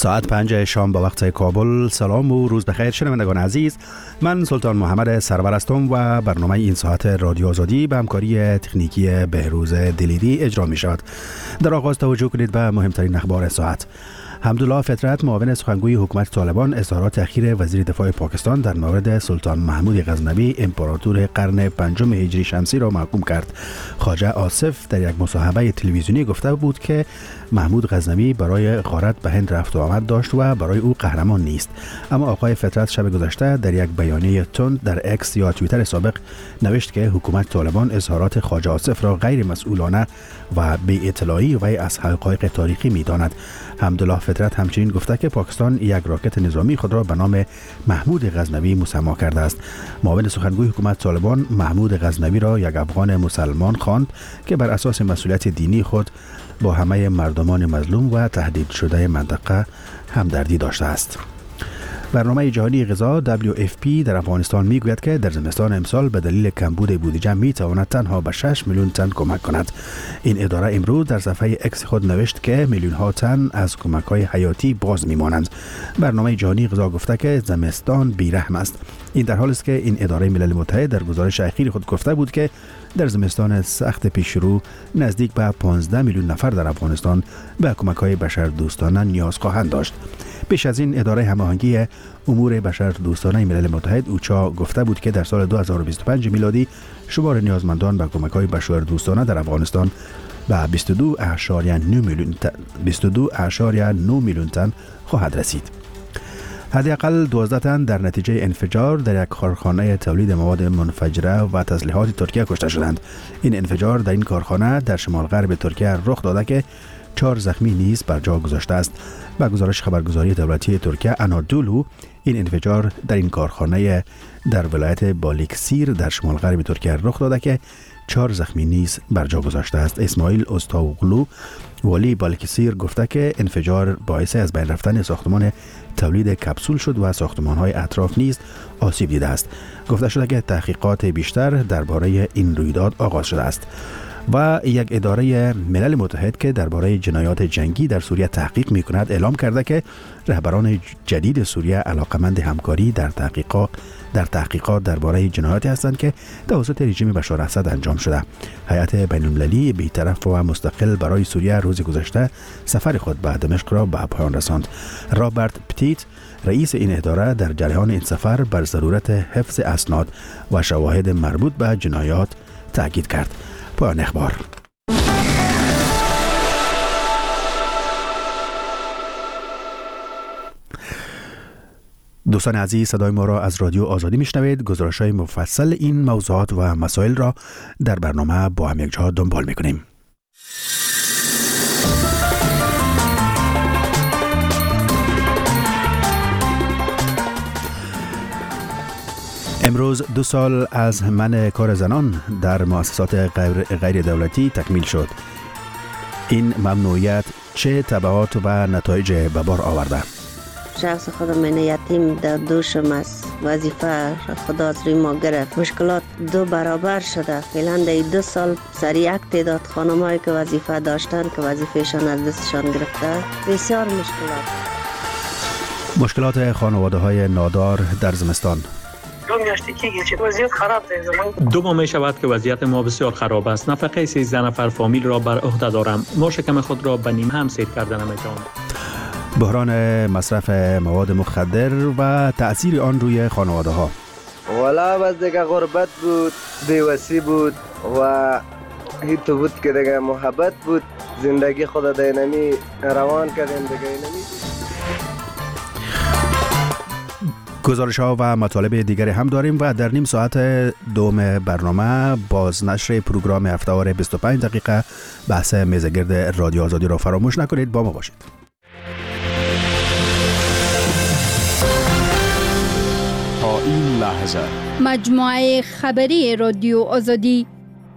ساعت 5 شام با وقت کابل. سلام و روز بخیر شنوندگان عزیز. من سلطان محمد سرور هستم و برنامه این ساعت رادیو آزادی به همکاری تکنیکی بهروز دلیری اجرا می شود. در آغاز توجه کنید به مهمترین اخبار ساعت. حمدالله فطرت معاون سخنگوی حکومت طالبان اظهارات اخیر وزیر دفاع پاکستان در مورد سلطان محمود غزنوی امپراتور قرن پنجم هجری شمسی را محکوم کرد. خواجه آصف در یک مصاحبه تلویزیونی گفته بود که محمود غزنوی برای غارت به هند رفت و آمد داشت و برای او قهرمان نیست. اما آقای فطرت شب گذشته در یک بیانیه تند در اکس یا توییتر سابق نوشت که حکومت طالبان اظهارات خواجه آصف را غیر مسئولانه و بی اطلاعی و از حقایق تاریخی می‌داند. حمدالله فطرت همچنین گفته که پاکستان یک راکت نظامی خود را به نام محمود غزنوی مسما کرده است. معاون سخنگوی حکومت طالبان محمود غزنوی را یک افغان مسلمان خواند که بر اساس مسئولیت دینی خود با همه مردمان مظلوم و تهدید شده منطقه همدردی داشته است. برنامه جهانی غذا WFP در افغانستان میگوید که در زمستان امسال به دلیل کمبود بودجه میتواند تنها به 6 میلیون تن کمک کند. این اداره امروز در صفحه اکس خود نوشت که میلیون ها تن از کمک های حیاتی باز میمانند. برنامه جهانی غذا گفته که زمستان بیرحم است. این در حالی است که این اداره ملل متحد در گزارش اخیر خود گفته بود که در زمستان سخت پیش رو نزدیک به 15 میلیون نفر در افغانستان به کمک‌های بشردوستانه نیاز خواهند داشت. پیش از این اداره هماهنگی امور بشردوستانه ملل متحد اوچا گفته بود که در سال 2025 میلادی شمار نیازمندان به کمک‌های بشردوستانه در افغانستان به 22.9 میلیون تن خواهد رسید. حداقل 12 تن در نتیجه انفجار در یک کارخانه تولید مواد منفجره و تسلیحات ترکیه کشته شدند. این انفجار در این کارخانه در شمال غرب ترکیه رخ داده که 4 زخمی نیز بر جا گذاشته است. با گزارش خبرگزاری دولتی ترکیه انادولو، این انفجار در این کارخانه در ولایت بالیکسیر در شمال غرب ترکیه رخ داده که 4 زخمی نیز بر جا گذاشته است. اسماعیل استاوغلو والی بالیکسیر گفته که انفجار باعث از بین رفتن ساختمان تولید کپسول شد و ساختمان‌های اطراف نیز آسیب دیده است. گفته شده که تحقیقات بیشتر درباره این رویداد آغاز شده است. و یک اداره ملل متحد که درباره جنایات جنگی در سوریه تحقیق می‌کند اعلام کرده که رهبران جدید سوریه علاقمند همکاری در تحقیقات درباره جنایاتی هستند که توسط رژیم بشار اسد انجام شده. هیئت بین‌المللی بی‌طرف و مستقل برای سوریه روز گذشته سفر خود به دمشق را به پایان رساند. رابرت پتیت رئیس این اداره در جریان این سفر بر ضرورت حفظ اسناد و شواهد مربوط به جنایات تاکید کرد. پایان اخبار. دوستان عزیز، صدای ما را از رادیو آزادی میشنوید. گزارش‌های مفصل این موضوعات و مسائل را در برنامه با هم یک جا دنبال میکنیم. امروز 2 سال از منع کار زنان در مؤسسات غیر دولتی تکمیل شد. این ممنوعیت چه تبعات و نتایج به بار آورده؟ شخص خودم من یتیم در دوشم است. وظیفه خدا از روی ما گرفت. مشکلات 2 برابر شده. فعلا در 2 سال سر یک تعداد خانم‌هایی که وظیفه داشتن که وظیفهشان از دستشان گرفته. بسیار مشکلات خانواده‌های نادار در زمستان. 2 میاشته که وضعیت خراب است. 2 ماه می شود که وضعیت ما بسیار خراب است. نفقه 13 نفر فامیل را بر عهده دارم. ما شکم خود را به نیم هم سیر کرده نمی‌توانم. بحران مصرف مواد مخدر و تأثیر آن روی خانواده‌ها. والا بس دیگه غربت بود، بی‌وسی بود و هیچ بود که دیگه محبت بود. زندگی خود دینمی روان کردیم دیگه اینمی. گزارش‌ها و مطالب دیگری هم داریم و در نیم ساعت دوم برنامه بازنشر پروگرام هفته‌وار 25 دقیقه بحث میزگرد رادیو آزادی را فراموش نکنید. با ما باشید. تا این لحظه مجموعه خبری رادیو آزادی.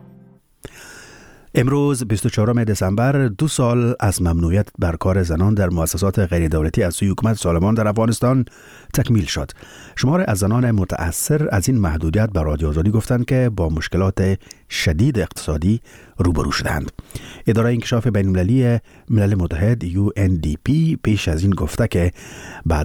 امروز 24 دسامبر 2 سال از ممنوعیت بر کار زنان در مؤسسات غیر دولتی از سوی حکومت طالبان در افغانستان تکمیل شد. شمار از زنان متأثر از این محدودیت به رادیو آزادی گفتند که با مشکلات شدید اقتصادی روبرو شدند. اداره انکشاف بین‌المللی ملل متحد UNDP پیش از این گفته که به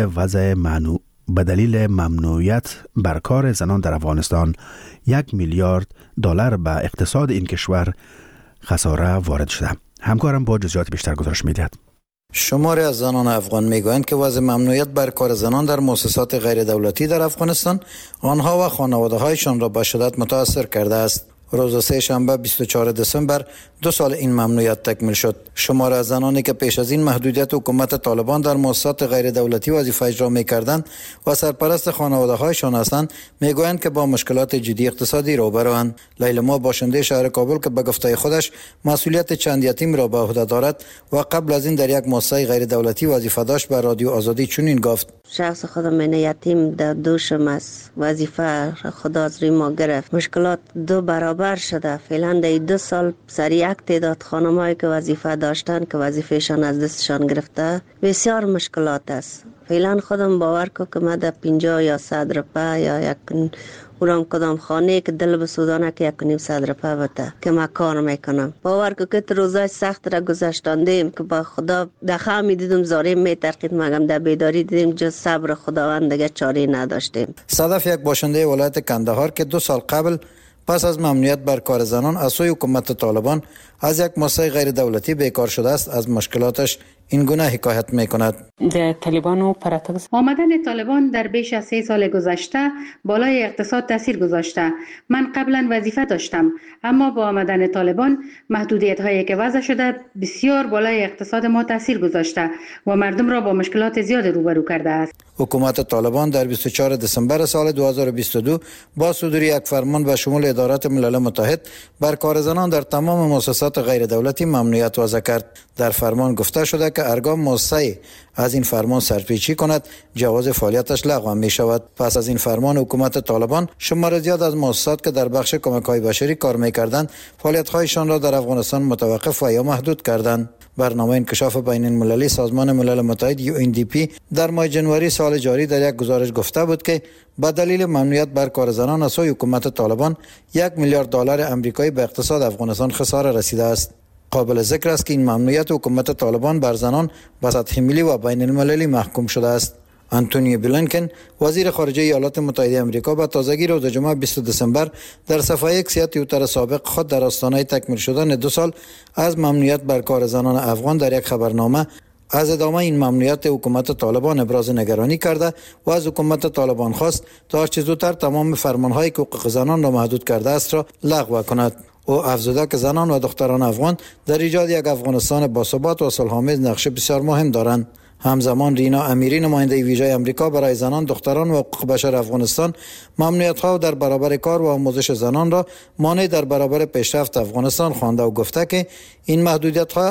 دلیل ممنوعیت بر کار زنان در افغانستان 1 میلیارد دلار به اقتصاد این کشور خساره وارد شده. همکارم با جزئیات بیشتر گزارش می‌دهد. شماری از زنان افغان میگویند که وضع ممنوعیت بر کار زنان در مؤسسات غیر دولتی در افغانستان آنها و خانواده‌هایشان را به شدت متاثر کرده است. روز سه شنبه 24 دسامبر 2 سال این ممنوعیت تکمیل شد. شمار از زنانی که پیش از این محدودیت حکومت طالبان در مؤسسات غیر دولتی وظیفه اجرا می‌کردند و سرپرست خانواده‌هایشان هستند میگویند که با مشکلات جدی اقتصادی روبروند. لیلا باشنده شهر کابل که به گفته خودش مسئولیت چند یتیم را به عهده دارد و قبل از این در یک مؤسسه غیر دولتی وظیفه داشت، به رادیو آزادی چنین گفت: شخص خودم من یتیم در دوشم است. وظیفه خدا از روی ما گرفت. مشکلات 2 برابر شده. فعلا در 2 سال سر یک تعداد خانمایی که وظیفه داشتن که وظیفهشان از دستشان گرفته بسیار مشکلات است. فعلا خودم باور کو که من در 50 یا 100 روپه یا یک اونم کدام خانه که دل بسودانه که 1.5 روپه بده که من کار میکنم. باور کو که روزای سخت را گذشتاندیم که با خدا دخا میدیدم زاریم میترقید مگم در بیداری دیدیم جز صبر خداوند دیگه چاره نداشتیم. صدف یک باشنده ولایت کندهار که 2 سال قبل پس از ممنوعیت بر کار زنان از سوی حکومت طالبان از یک مؤسسه غیر دولتی بیکار شده است، از مشکلاتش این گونه حکایت میکند. آمدن طالبان در بیش از 3 سال گذشته بالای اقتصاد تاثیر گذاشته. من قبلا وظیفه داشتم، اما با آمدن طالبان محدودیت هایی که وضع شده بسیار بالای اقتصاد ما تاثیر گذاشته و مردم را با مشکلات زیاد روبرو کرده است. حکومت طالبان در 24 دسامبر سال 2022 با صدور یک فرمان به شمول ادارات ملل متحد بر کار زنان در تمام مؤسسات غیر دولتی ممنوعیت وضع کرد. در فرمان گفته شده که هرگاه مؤسسه از این فرمان سرپیچی کند جواز فعالیتش لغو می شود. پس از این فرمان حکومت طالبان شمار زیاد از مؤسسات که در بخش کمک‌های بشری کار می‌کردند فعالیت‌هایشان را در افغانستان متوقف و یا محدود کردند. برنامه انکشاف بین المللی سازمان ملل متحد UNDP در ماه جنوری سال جاری در یک گزارش گفته بود که با دلیل ممنوعیت بر کار زنان از سوی حکومت طالبان 1 میلیارد دلار آمریکایی به اقتصاد افغانستان خساره رسیده است. قابل ذکر است که این ممنوعیت حکومت طالبان بر زنان به سطح ملی و بین المللی محکوم شده است. آنتونی بلینکن وزیر خارجه ایالات متحده آمریکا به تازگی روز جمعه 20 دسامبر در صفحه اکس توییتر سابق خود در آستانه تکمیل شدن 2 سال از ممنوعیت بر کار زنان افغان در یک خبرنامه از ادامه این ممنوعیت حکومت طالبان ابراز نگرانی کرده و از حکومت طالبان خواست تا هرچه زودتر تمام فرمان‌های حقوق زنان را محدود کرده است را لغو کند. او افزوده که زنان و دختران افغان در ایجاد یک افغانستان باثبات و صلح‌آمیز نقش بسیار مهم دارند. همزمان رینا امیری نماینده ویژه آمریکا برای زنان، دختران و حقوق بشر افغانستان ممنوعیت‌ها در برابر کار و آموزش زنان را مانع در برابر پیشرفت افغانستان خوانده و گفته که این محدودیت‌ها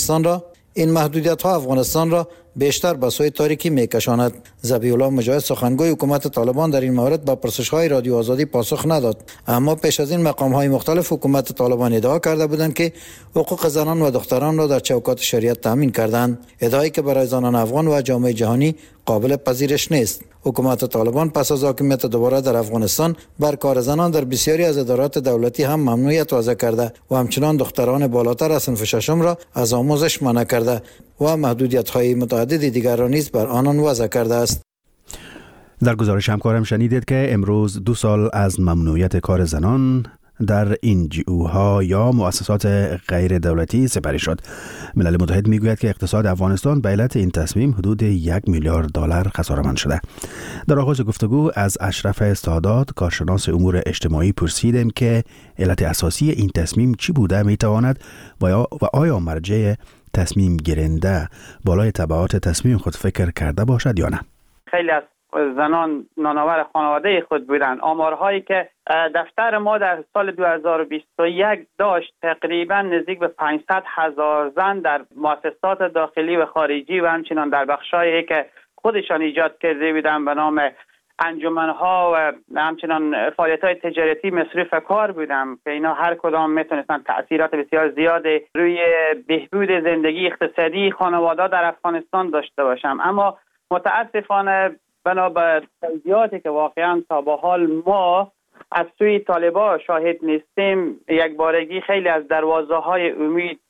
افغانستان را بیشتر به سوی تاریکی میکشاند. ذبیح الله مجاهد سخنگوی حکومت طالبان در این مورد به پرسش‌های رادیو آزادی پاسخ نداد، اما پیش از این مقام‌های مختلف حکومت طالبان ادعا کرده بودند که حقوق زنان و دختران را در چوکات شریعت تامین کردند، ادعایی که برای زنان افغان و جامعه جهانی قابل پذیرش نیست. حکومت طالبان پس از حاکمیت دوباره در افغانستان بر کار زنان در بسیاری از ادارات دولتی هم ممنوعیت وضع کرده و همچنان دختران بالاتر از صنف ششم را از آموزش منع کرده و محدودیت‌های متعدد دیگر را نیز بر آنان وضع کرده است. در گزارش همکارم شنیدید که امروز 2 سال از ممنوعیت کار زنان در NGO یا مؤسسات غیر دولتی سپری شد. ملل متحد میگوید که اقتصاد افغانستان به علت این تصمیم حدود 1 میلیارد دلار خساره‌مند شده. در آغاز گفتگو از اشرف استعداد کارشناس امور اجتماعی پرسیدیم که علت اساسی این تصمیم چی بوده میتواند و آیا مرجع تصمیم گیرنده بالای تبعات تصمیم خود فکر کرده باشد یا نه. خیلی از زنان نانآور خانواده خود بودند. آمارهایی که دفتر ما در سال 2021 داشت تقریبا نزدیک به 500,000 زن در مؤسسات داخلی و خارجی و همچنان در بخشایی که خودشان ایجاد کرده بودند به نام انجمنها و همچنان فعالیت‌های تجارتی مصرف کار بودند که اینا هر کدام میتونستن تأثیرات بسیار زیادی روی بهبود زندگی اقتصادی خانواده در افغانستان داشته باشند. اما متاسفانه بنا به توضیحاتی که واقعا تا به حال ما از سوی طالبان شاهد نیستیم، یک بارگی خیلی از دروازه‌های امید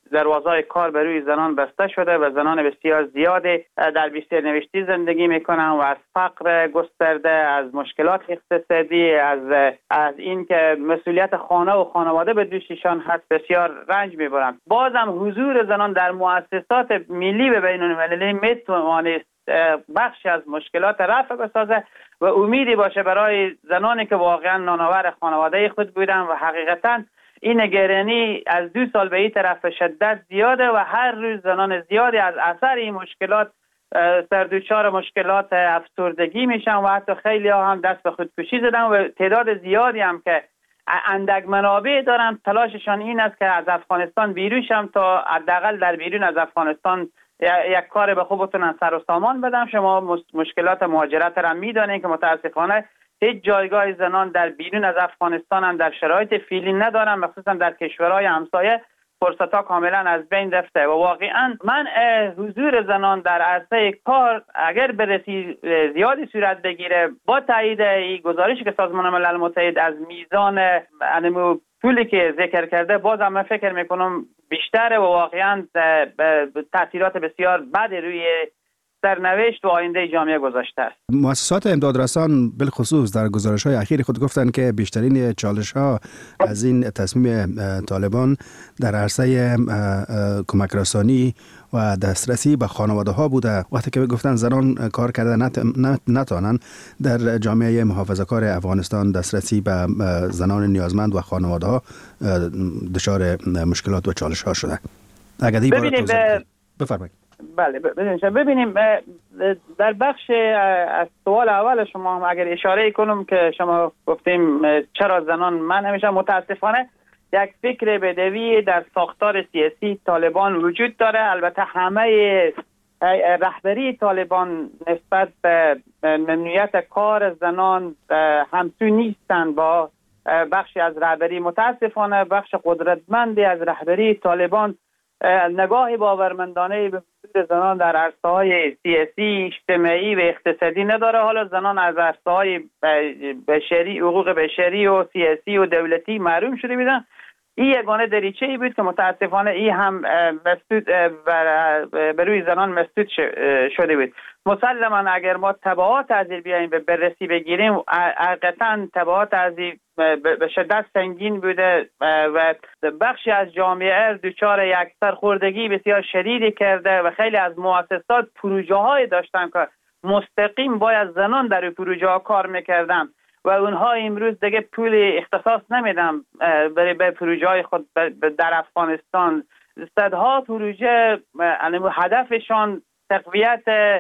دروازه‌های کار به روی زنان بسته شده و زنان بسیار زیادی در بیشتر نوشتی زندگی میکنن و از فقر گسترده، از مشکلات اقتصادی، از این که مسئولیت خانه و خانواده به دوششان هست بسیار رنج میبرند. بازم حضور زنان در مؤسسات ملی و بین‌المللی میتوانست بخشی از مشکلات رفع بسازه و امیدی باشه برای زنانی که واقعا نانآور خانواده خود بودن و حقیقتا این نگرانی از 2 سال به این طرف شدت زیاده و هر روز زنان زیادی از اثر این مشکلات سردوچار مشکلات افسردگی میشن و حتی خیلی ها هم دست به خودکشی زدن و تعداد زیادی هم که اندک منابع دارن تلاششان این است که از افغانستان بیرون شم تا حداقل در بیرون از افغانستان یک کار به خوب بتونن سر و سامان بدن. شما مشکلات مهاجرت را میدانید که متاسفانه هیچ جایگاه زنان در بیرون از افغانستان هم در شرایط فعلی ندارن، مخصوصا در کشورهای همسایه فرصت‌ها کاملا از بین رفته و واقعا منع حضور زنان در عرصه کار اگر برسی زیادی صورت بگیره با تایید این گزارشی که سازمان ملل متحد از میزان پولی که ذکر کرده بازم من فکر میکنم بیشتره و واقعا تاثیرات بسیار بد روی سرنوشت و آینده جامعه گذاشته است. مؤسسات امدادرسان بالخصوص در گزارش‌های اخیر خود گفتند که بیشترین چالش‌ها از این تصمیم طالبان در عرصه کمک رسانی و دسترسی به خانواده‌ها بوده. وقتی که گفتن زنان کار کرده نتوانند در جامعه محافظه‌کار افغانستان دسترسی به زنان نیازمند و خانواده‌ها دچار مشکلات و چالش‌ها شده. اگر این بفرمایید. بله ببینیم در بخش از سوال اول شما هم اگر اشاره کنم که شما گفتیم چرا زنان من همیشه متاسفانه یک فکر بدوی در ساختار سیاسی طالبان وجود داره. البته همه رهبری طالبان نسبت به ممنوعیت کار زنان همسو نیستند با بخشی از رهبری. متاسفانه بخش قدرتمندی از رهبری طالبان نگاه باورمندانه به وجود زنان در عرصه‌های سیاسی، اجتماعی و اقتصادی نداره. حالا زنان از عرصه‌های بشری، حقوق بشری و سیاسی و دولتی محروم شده بودن. این یگانه دریچه‌ای بود که متاسفانه این هم مسدود به روی زنان مسدود شده بود. مسلماً اگر ما تبعات از این بیاییم به بررسی بگیریم، حقیقتاً تبعات از به شدت سنگین بوده و بخشی از جامعه دچار یک سرخوردگی بسیار شدیدی کرده و خیلی از مؤسسات پروژه‌های داشتن که مستقیم باید زنان در پروژه‌ها کار می‌کردن و اونها امروز دیگه پول اختصاص نمیدن برای به پروژه‌های خود در افغانستان. صدها پروژه هدفشان تقویت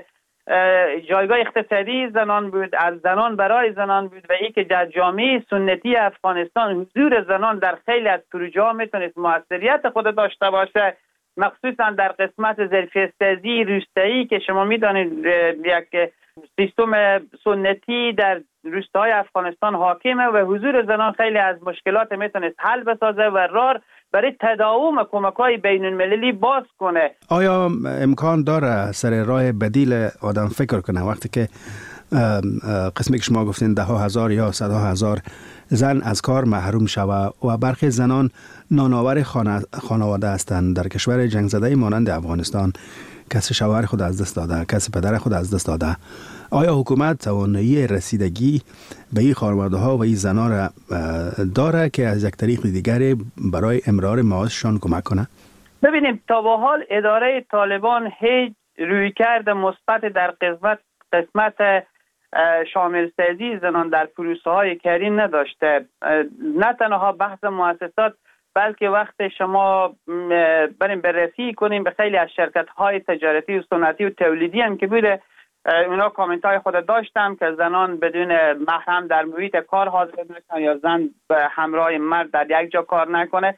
جایگاه اقتصادی زنان بود، از زنان برای زنان بود و ای که در جامعه سنتی افغانستان حضور زنان در خیلی از پروژه‌ها میتونست موثریت خود داشته باشه، مخصوصا در قسمت ظرفیت‌سازی روستایی که شما میدانید یک سیستم سنتی در روستاهای افغانستان حاکمه و حضور زنان خیلی از مشکلات میتونست حل بسازه و راه برای تداوم کمک‌های بین‌المللی باز کنه. آیا امکان داره سر راه بدیل آدم فکر کنه وقتی که قسمی که شما گفتین 10,000 یا 100,000 زن از کار محروم شوه و برخی زنان نانآور خانواده هستند در کشور جنگ زده مانند افغانستان، کسی شوهر خود از دست داده، کسی پدر خود از دست داده، آیا حکومت توانایی رسیدگی به این خانواده ها و این زنان را داره که از یک طریق دیگری برای امرار معاششان کمک کنه؟ ببینیم تا به حال اداره طالبان هیچ رویکرد مثبت در قسمت شامل سازی زنان در پروسه های کاری نداشته. نه تنها بحث مؤسسات بلکه وقت شما بریم بررسی کنیم به خیلی از شرکت های تجارتی و صنعتی و تولیدی هم که بوده، اونا کامنت های خود داشتم که زنان بدون محرم در محیط کار حاضر نکنن یا زن به همراه مرد در یک جا کار نکنه.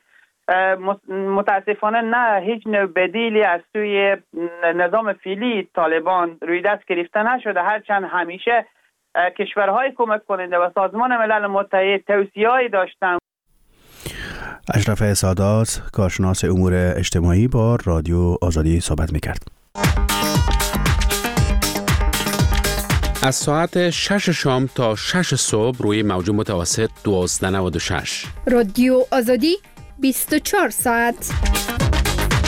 متاسفانه نه، هیچ نوع بدیلی از سوی نظام فعلی طالبان روی دست گرفته نشده، هرچند همیشه کشورهای کمک کننده و سازمان ملل متحد توصیه‌ای داشتن. اشرف سادات، کارشناس امور اجتماعی، با رادیو آزادی صحبت می‌کرد. از ساعت 6 شام تا 6 صبح روی موج متوسط 1296. رادیو آزادی 24 ساعت.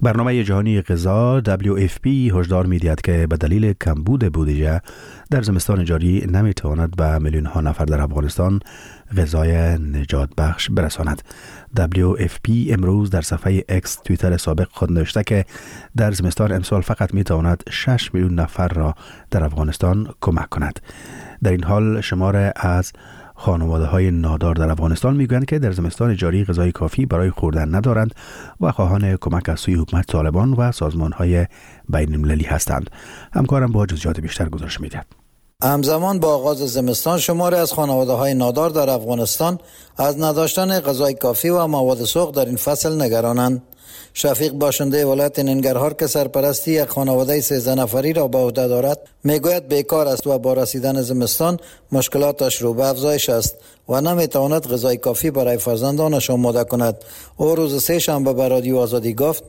برنامه جهانی غذا WFP هشدار می‌دهد که به دلیل کمبود بودجه در زمستان جاری نمی‌تواند به میلیون ها نفر در افغانستان غذای نجات بخش برساند. WFP امروز در صفحه X توییتر سابق خود نوشته که در زمستان امسال فقط می‌تواند 6 میلیون نفر را در افغانستان کمک کند. در این حال شمار از خانواده‌های نادار در افغانستان میگویند که در زمستان جاری غذای کافی برای خوردن ندارند و خواهان کمک از سوی حکومت طالبان و سازمان‌های بین‌المللی هستند. همکارم با جزئیات بیشتر گزارش می‌دهد. همزمان با آغاز زمستان شماری از خانواده‌های نادار در افغانستان از نداشتن غذای کافی و مواد سوخت در این فصل نگرانند. شفیق باشنده ولایت ننگرهار که سرپرستی یک خانواده 13 نفری را به عهده دارد میگوید بیکار است و با رسیدن زمستان مشکلاتش رو به افزایش است و نمیتواند غذای کافی برای فرزندانش آماده کند. او روز سه شنبه به رادیو آزادی گفت: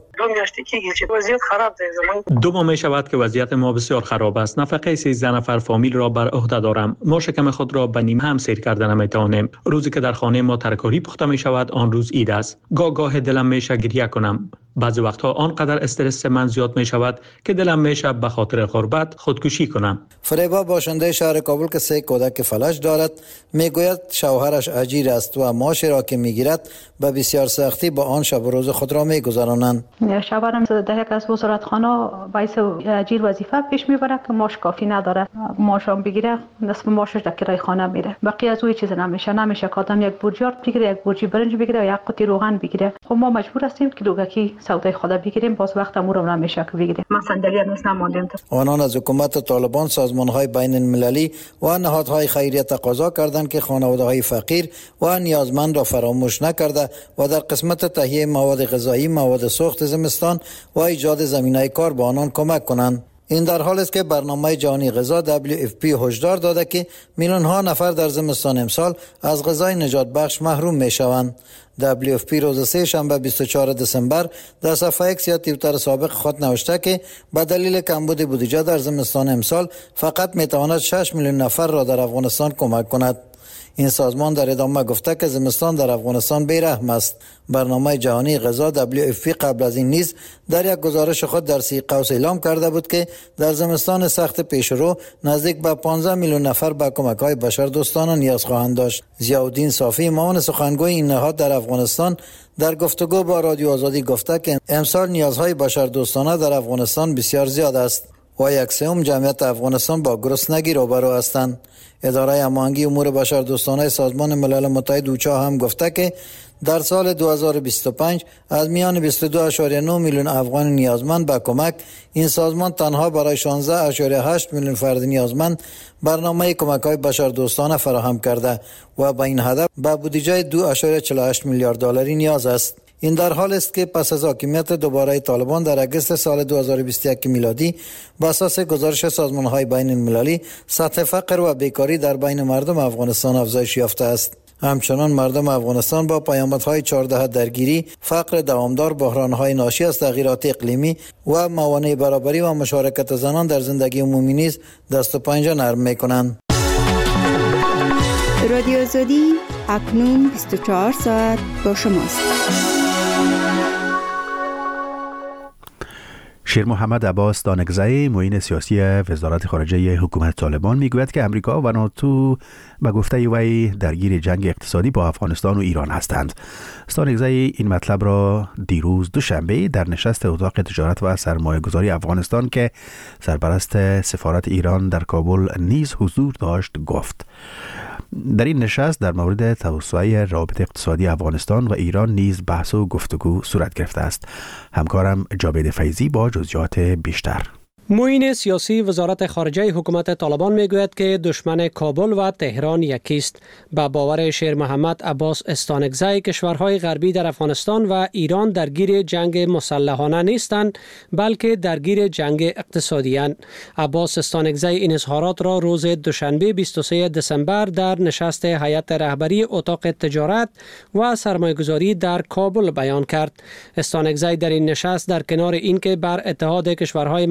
دو ماه می شود که وضعیت ما بسیار خراب است. نفقه 13 نفر فامیل را بر عهده دارم. ما شکم خود را به نیم هم سیر کرده نمیتوانیم. روزی که در خانه ما ترکاری پخته می شود آن روز عید است. گاه دلم میشه گریه کنم. بعضی وقتها آنقدر استرس من زیاد می شود که دلم میشه به خاطر غربت خودکشی کنم. فریبا باشنده شهر کابل که 3 کودک فلج دارد میگوید شوهرش اجیر است و معاشی را که میگیرد به بسیار سختی با آن شب و روز خود را میگذرانند. شوهرم در یک از وزارتخانه باعث اجیر وظیفه پیش میبره که معاش کافی نداره. معاشم بگیره نصف معاشش در کرایه خانه میره. بقیه از چیز نمیشه که آدم یک بورجی آرد بگیره، یک بورجی برنج بگیره و یک قطعه روغن بگیره. خب ما مجبور هستیم که دوگکی سودای خود بگیریم. باز وقت امور نمیشه که بگیریم. ما صندلی هنوز نماندیم. آنان از حکومت طالبان، سازمان‌های بین‌المللی و نهادهای خیریه تقاضا کردند که خانواده‌های فقیر و نیازمند را فراموش نکرده و در قسمت تهیه مواد غذایی، مواد سوخت زمستان و ایجاد زمینه کار به آنان کمک کنند. این در حال است که برنامه جهانی غذا WFP هشدار داده که میلیون ها نفر در زمستان امسال از غذای نجات بخش محروم می شوند. WFP روز سه شنبه 24 دسامبر در صفحه اکس یا توییتر سابق خود نوشته که به دلیل کمبود بودجه در زمستان امسال فقط می تواند 6 میلیون نفر را در افغانستان کمک کند. این سازمان در ادامه گفته که زمستان در افغانستان بی‌رحم است. برنامه جهانی غذا WFP قبل از این نیز در یک گزارش خود در 30 قوس اعلام کرده بود که در زمستان سخت پیشرو نزدیک به 15 میلیون نفر به کمک‌های بشردوستانه نیاز خواهند داشت. ضیاءالدین صافی معاون سخنگوی این نهاد در افغانستان در گفتگو با رادیو آزادی گفته که امسال نیازهای بشردوستانه در افغانستان بسیار زیاد است و 1/3 جمعیت افغانستان با گرسنگی روبرو هستند. اداره هماهنگی امور بشردوستانه سازمان ملل متحد اوچا هم گفته که در سال 2025 از میان 22.9 میلیون افغان نیازمند به کمک، این سازمان تنها برای 16.8 میلیون فرد نیازمند برنامه کمک‌های بشردوستانه فراهم کرده و به این هدف به بودجه 2.48 میلیارد دلاری نیاز است. این در حال است که پس از حاکمیت دوباره طالبان در اگست سال 2021 میلادی بر اساس گزارش سازمان‌های بین‌المللی سطح فقر و بیکاری در بین مردم افغانستان افزایش یافته است. همچنان مردم افغانستان با پیامدهای 14 درگیری، فقر دوامدار، بحران‌های ناشی از تغییرات اقلیمی و موانع برابری و مشارکت زنان در زندگی عمومی نیز دست و پنجه نرم می‌کنند. رادیو آزادی اکنون 24 ساعت با شماست. شیر محمد عباس دانگزی معین سیاسی وزارت خارجه حکومت طالبان میگوید که امریکا و ناتو به گفته وی درگیر جنگ اقتصادی با افغانستان و ایران هستند. دانگزی این مطلب را دیروز دوشنبه در نشست اتاق تجارت و سرمایه‌گذاری افغانستان که سرپرست سفارت ایران در کابل نیز حضور داشت گفت. در این نشست در مورد توسعه روابط اقتصادی افغانستان و ایران نیز بحث و گفتگو صورت گرفته است. همکارم جاوید فیضی با جزئیات بیشتر. معین سیاسی وزارت خارجه حکومت طالبان میگوید که دشمن کابل و تهران یکی است. با باور شیر محمد عباس استانگزی کشورهای غربی در افغانستان و ایران درگیر جنگ مسلحانه نیستند بلکه درگیر جنگ اقتصادی اند. عباس استانگزی این اظهارات را روز دوشنبه 23 دسامبر در نشست هیئت رهبری اتاق تجارت و سرمایه‌گذاری در کابل بیان کرد. استانگزی در این نشست در کنار اینکه بر اتحاد کشورهای منطقه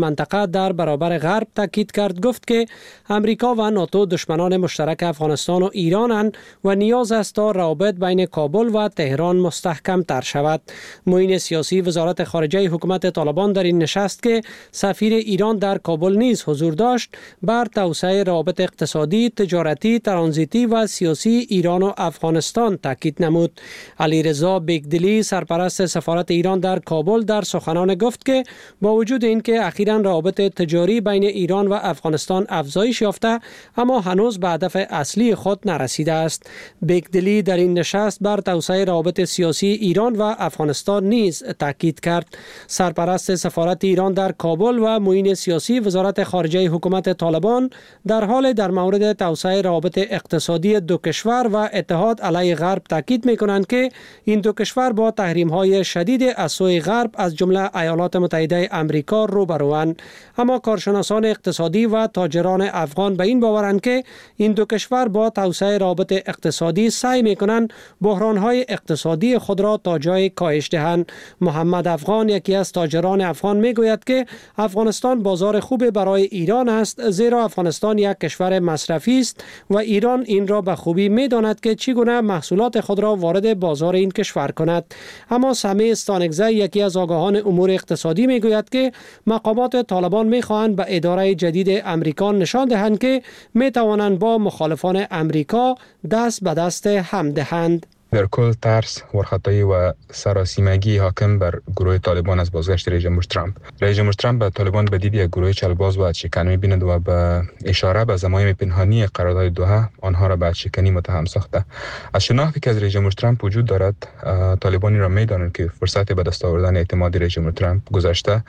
وظیفه در برابر غرب تاکید کرد. گفت که امریکا و ناتو دشمنان مشترک افغانستان و ایرانند و نیاز است تا روابط بین کابل و تهران مستحکم تر شود. معین سیاسی وزارت خارجه حکومت طالبان در این نشست که سفیر ایران در کابل نیز حضور داشت، بر توسعه روابط اقتصادی، تجارتی، ترانزیتی و سیاسی ایران و افغانستان تاکید نمود. علیرضا بیگدلی سرپرست سفارت ایران در کابل در سخنان گفت که با وجود اینکه اخیراً روابط تجاری بین ایران و افغانستان افزایش یافته، اما هنوز به هدف اصلی خود نرسیده است. بیگدلی در این نشست بر توسعه روابط سیاسی ایران و افغانستان نیز تاکید کرد. سرپرست سفارت ایران در کابل و معین سیاسی وزارت خارجه حکومت طالبان در حال در مورد توسعه روابط اقتصادی دو کشور و اتحاد علیه غرب تاکید می‌کنند که این دو کشور با تحریم‌های شدید از سوی غرب از جمله ایالات متحده آمریکا روبروند. اما کارشناسان اقتصادی و تاجران افغان به این باورند که این دو کشور با توسعه روابط اقتصادی سعی می‌کنند بحران‌های اقتصادی خود را تا جای کاهش دهند. محمد افغان یکی از تاجران افغان میگوید که افغانستان بازار خوب برای ایران است، زیرا افغانستان یک کشور مصرفی است و ایران این را به خوبی می‌داند که چگونه محصولات خود را وارد بازار این کشور کند. اما سمی استانگزی یکی از آگاهان امور اقتصادی میگوید که مقامات طالبان می‌خواهند به اداره جدید امریکا نشان دهند که می‌توانند با مخالفان امریکا دست به دست هم دهند. در کل ترس، ورخطایی و سراسیمگی حاکم بر گروه طالبان از بازگشت رئیس جمهور ترامپ. رئیس جمهور ترامپ به طالبان به دید یک گروه چلباز و شکن می‌بیند و به اشاره به ضمایم پنهانی قرارداد دوحه آنها را به شکنی متهم ساخته. از شناختی که از رئیس جمهور ترامپ وجود دارد، طالبانی را می‌دانند که فرصت به دست آوردن اعتماد رئیس جمهور ترامپ گذشته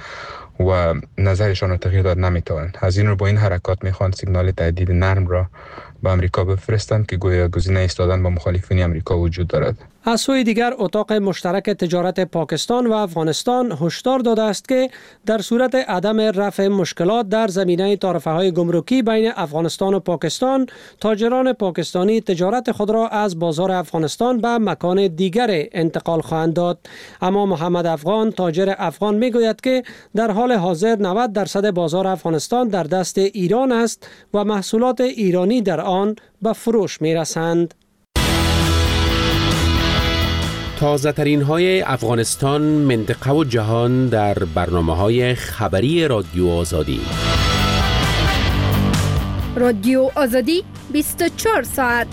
و نظرشان را تغییر داد نمی‌توانند. از این رو با این حرکات می‌خواهند سیگنال تهدید نرم را به امریکا بفرستند که گویا گزینه ایستادن با مخالفین امریکا وجود دارد. از سوی دیگر اتاق مشترک تجارت پاکستان و افغانستان هشدار داده است که در صورت عدم رفع مشکلات در زمینه تعرفه‌های گمرکی بین افغانستان و پاکستان، تاجران پاکستانی تجارت خود را از بازار افغانستان به مکان دیگر انتقال خواهند داد. اما محمد افغان تاجر افغان میگوید که در حال حاضر 90% بازار افغانستان در دست ایران است و محصولات ایرانی در آن به فروش میرسند. تازه ترین های افغانستان، منطقه و جهان در برنامه‌های خبری رادیو آزادی. رادیو آزادی 24 ساعت.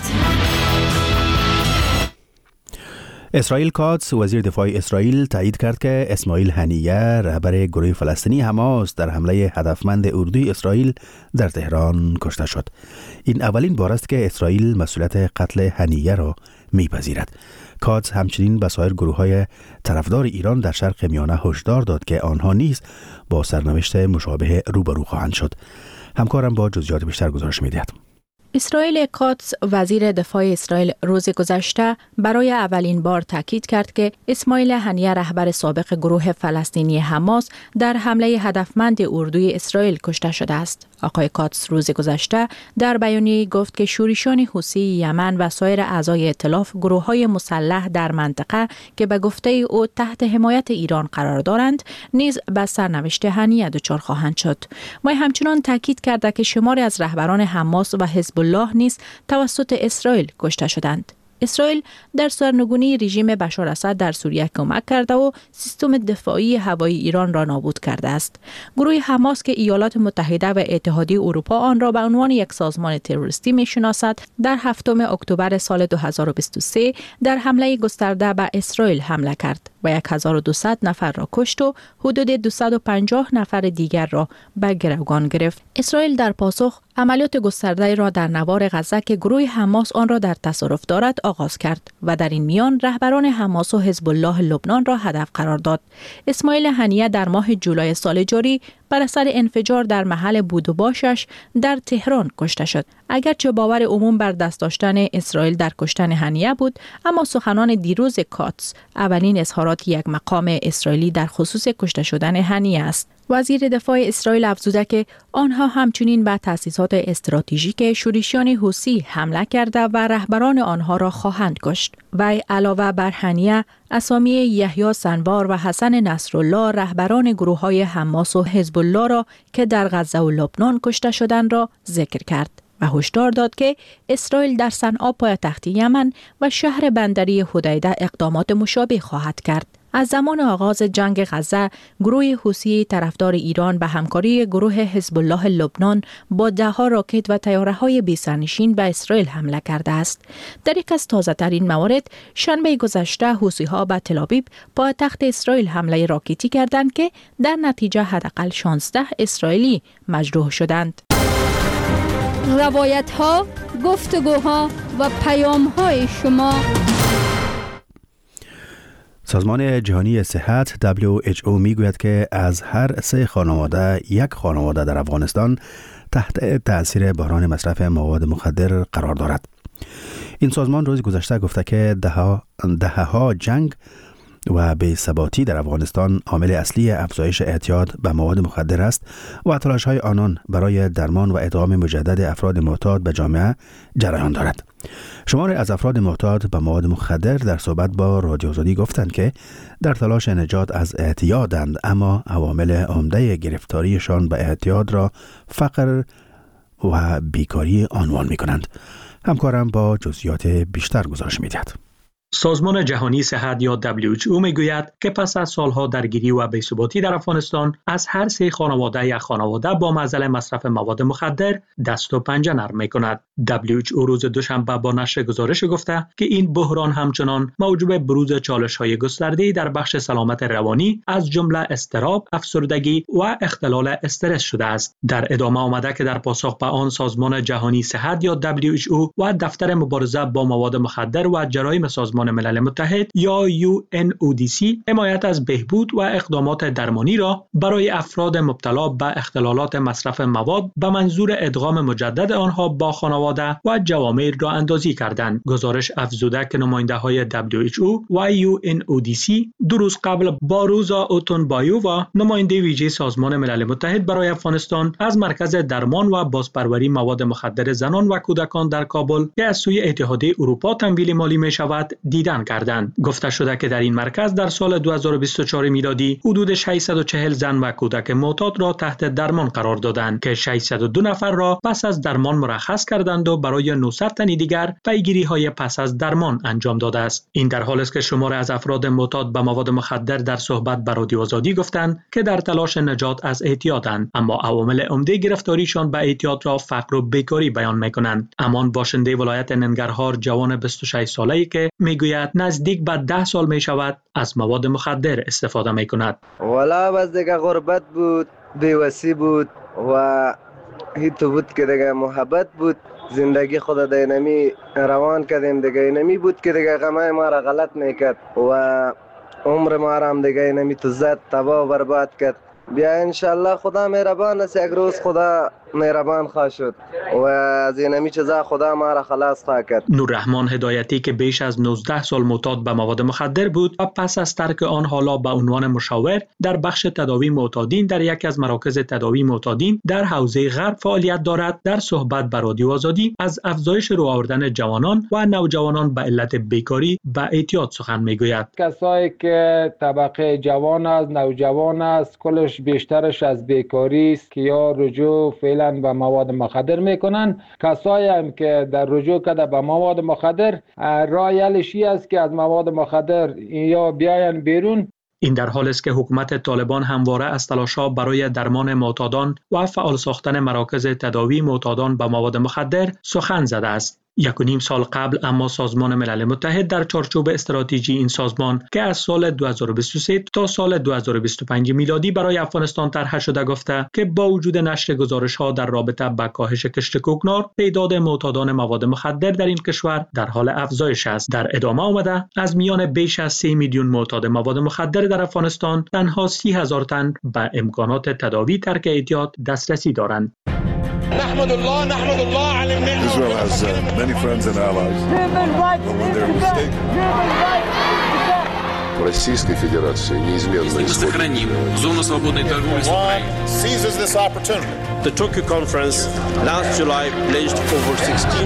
اسرائیل کاتس وزیر دفاع اسرائیل تایید کرد که اسماعیل هنیه رهبر گروه فلسطینی حماس در حمله هدفمند اردوی اسرائیل در تهران کشته شد. این اولین بار است که اسرائیل مسئولیت قتل هنیه را میپذیرد. کاتس همچنین به سایر گروه‌های طرفدار ایران در شرق میانه هشدار داد که آنها نیز با سرنوشت مشابه روبرو خواهند شد. همکارم با جزئیات بیشتر گزارش می‌دهد. اسرائیل کاتس وزیر دفاع اسرائیل روز گذشته برای اولین بار تاکید کرد که اسماعیل هنیه رهبر سابق گروه فلسطینی حماس در حمله هدفمند اردوی اسرائیل کشته شده است. آقای کاتس روز گذشته در بیانیه گفت که شورشیان حوثی یمن و سایر اعضای ائتلاف گروه‌های مسلح در منطقه که به گفته او تحت حمایت ایران قرار دارند نیز به سرنوشت هنیه دچار خواهند شد. وی همچنان تاکید کرد که شماری از رهبران حماس و حزب الله نیز توسط اسرائیل کشته شدند. اسرائیل در سرنگونی رژیم بشار اسد در سوریه کمک کرده و سیستم دفاعی هوایی ایران را نابود کرده است. گروه حماس که ایالات متحده و اتحادیه اروپا آن را به عنوان یک سازمان تروریستی می‌شناسد، در 7 اکتبر سال 2023 در حمله گسترده به اسرائیل حمله کرد و 1200 نفر را کشت و حدود 250 نفر دیگر را به گروگان گرفت. اسرائیل در پاسخ عملیات گسترده را در نوار غزه که گروه حماس آن را در تصرف دارد آغاز کرد و در این میان رهبران حماس و حزب الله لبنان را هدف قرار داد. اسماعیل هنیه در ماه جولای سال جاری بر اثر انفجار در محل بود و باشش در تهران کشته شد. اگرچه باور عموم بر دست داشتن اسرائیل در کشتن هنیه بود، اما سخنان دیروز کاتس اولین اظهارات یک مقام اسرائیلی در خصوص کشته شدن هنیه است. وزیر دفاع اسرائیل افزوده که آنها همچنین به تأسیسات تاسیسات استراتژیک شورشیان حوثی حمله کرده و رهبران آنها را خواهند کشت. وی علاوه بر هنیه اسامی یحیی سنوار و حسن نصرالله رهبران گروه‌های حماس و حزب الله را که در غزه و لبنان کشته شدند را ذکر کرد و هشدار داد که اسرائیل در صنعا پایتخت یمن و شهر بندری حدیده اقدامات مشابه خواهد کرد. از زمان آغاز جنگ غزه، گروه حوثی طرفدار ایران به همکاری گروه حزب الله لبنان با ده‌ها راکت و طیاره‌های بی‌سرنشین به اسرائیل حمله کرده است. در یک از تازه‌ترین موارد، شنبه گذشته حوثی‌ها به تل‌آویو پایتخت اسرائیل حمله راکتی کردند که در نتیجه حداقل 16 اسرائیلی مجروح شدند. روایت‌ها، گفتگوها و پیام‌های شما. سازمان جهانی صحت WHO میگوید که از هر 3 خانواده یک خانواده در افغانستان تحت تأثیر بحران مصرف مواد مخدر قرار دارد. این سازمان روز گذشته گفته که دهه‌ها جنگ و بی‌ثباتی در افغانستان عامل اصلی افزایش اعتیاد به مواد مخدر است و تلاش‌های آنان برای درمان و ادغام مجدد افراد معتاد به جامعه جریان دارد. شماری از افراد معتاد به مواد مخدر در صحبت با رادیو آزادی گفتند که در تلاش نجات از اعتیادند، اما عوامل عمده گرفتاریشان به اعتیاد را فقر و بیکاری عنوان می‌کنند. همکارم با جزئیات بیشتر گزارش می‌دهد. سازمان جهانی صحت یا WHO میگوید که پس از سالها درگیری و بی‌ثباتی در افغانستان، از هر 3 خانواده یک خانواده با معضل مصرف مواد مخدر دست و پنجه نرم می‌کند. WHO روز دوشنبه با نشر گزارش گفته که این بحران همچنان موجب بروز چالش‌های گسترده‌ای در بخش سلامت روانی از جمله اضطراب، افسردگی و اختلال استرس شده است. در ادامه آمده که در پاسخ به آن سازمان جهانی صحت یا WHO و دفتر مبارزه با مواد مخدر و جرایم سازمان ملل متحد یا UNODC حمایت از بهبود و اقدامات درمانی را برای افراد مبتلا به اختلالات مصرف مواد به منظور ادغام مجدد آنها با خانواده و جوامع را اندازی کردند. گزارش افزوده که نماینده‌های WHO و UNODC 2 روز قبل با روزا اوتونبایو و نماینده ویژه سازمان ملل متحد برای افغانستان از مرکز درمان و بازپروری مواد مخدر زنان و کودکان در کابل که از سوی اتحادیه اروپا تمویل مالی می شود دیدن کردند. گفته شده که در این مرکز در سال 2024 میلادی حدود 640 زن و کودک معتاد را تحت درمان قرار دادند که 602 نفر را پس از درمان مرخص کردند و برای 900 تن دیگر پیگیری‌های پس از درمان انجام داده است. این در حالی است که شماری از افراد معتاد به مواد مخدر در صحبت با رادیو آزادی گفتند که در تلاش نجات از اعتیادند، اما عوامل عمده گرفتاریشان به اعتیاد را فقر و بیکاری بیان می‌کنند. امان باشنده ولایت ننگرهار جوان 26 ساله‌ای که میگوید نزدیک به 10 سال می شود از مواد مخدر استفاده می کند. والا بس دیگه غربت بود، بیوسی بود و هیچ بود که دیگه محبت بود. زندگی خود دینمی روان کردیم دیگه، اینمی بود که دیگه غمای ما را غلط میکرد و عمر ما را هم دیگه اینمی تو زد تباه و برباد کرد. بیا انشالله خدا مهربان است، یک روز خدا مهربان خواهد شد و از اینمی چیزا خدا ما را خلاص خواهد کرد. نوررحمان هدایتی که بیش از 19 سال معتاد به مواد مخدر بود و پس از ترک آن حالا به عنوان مشاور در بخش تداوی معتادین در یکی از مراکز تداوی معتادین در حوزه غرب فعالیت دارد، در صحبت با رادیو آزادی از افزایش رو آوردن جوانان و نوجوانان به علت بیکاری و اعتیاد سخن میگوید. کسایی که طبقه جوان است، نوجوان است، کلش بیشترش از بیکاری است که یا رجوع فعلا به مواد مخدر میکنن. کسایی هم که در رجوع کرده به مواد مخدر راه حلشی است که از مواد مخدر یا بیاین بیرون. این در حالی است که حکومت طالبان همواره از تلاش‌ها برای درمان معتادان و فعال ساختن مراکز تداوی معتادان به مواد مخدر سخن زده است. 1.5 سال قبل اما سازمان ملل متحد در چارچوب استراتژی این سازمان که از سال 2023 تا سال 2025 میلادی برای افغانستان طرح شده گفته که با وجود نشر گزارش‌ها در رابطه با کاهش کشت کوکنار، تعداد معتادان مواد مخدر در این کشور در حال افزایش است. در ادامه آمده از میان بیش از 3 میلیون معتاد مواد مخدر در افغانستان تنها 30,000 تن به امکانات تداوی ترک اعتیاد دسترسی دارند. نحمد الله على النعمة. Israel has many friends and allies. But when they're mistaken, в Российской Федерации неизменно мы сохраним зону свободной торговли с Украиной. Seizes this opportunity. The Tokyo conference last July pledged over 16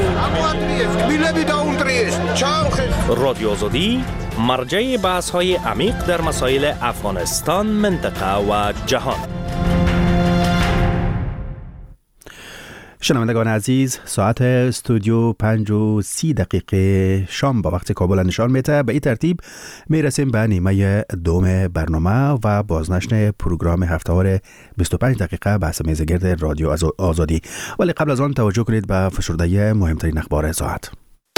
رادیو آزادی مرجع بحث‌های عمیق در مسائل افغانستان، منطقه و جهان. شنوندگان عزیز، ساعت استودیو 5:30 شام با وقت کابل نشان میده. به این ترتیب میرسیم به نیمه دوم برنامه و بازنشر پروگرام هفته‌وار 25 دقیقه بحث میزگرد رادیو آزادی. ولی قبل از آن توجه کنید به فشرده مهمترین اخبار ساعت.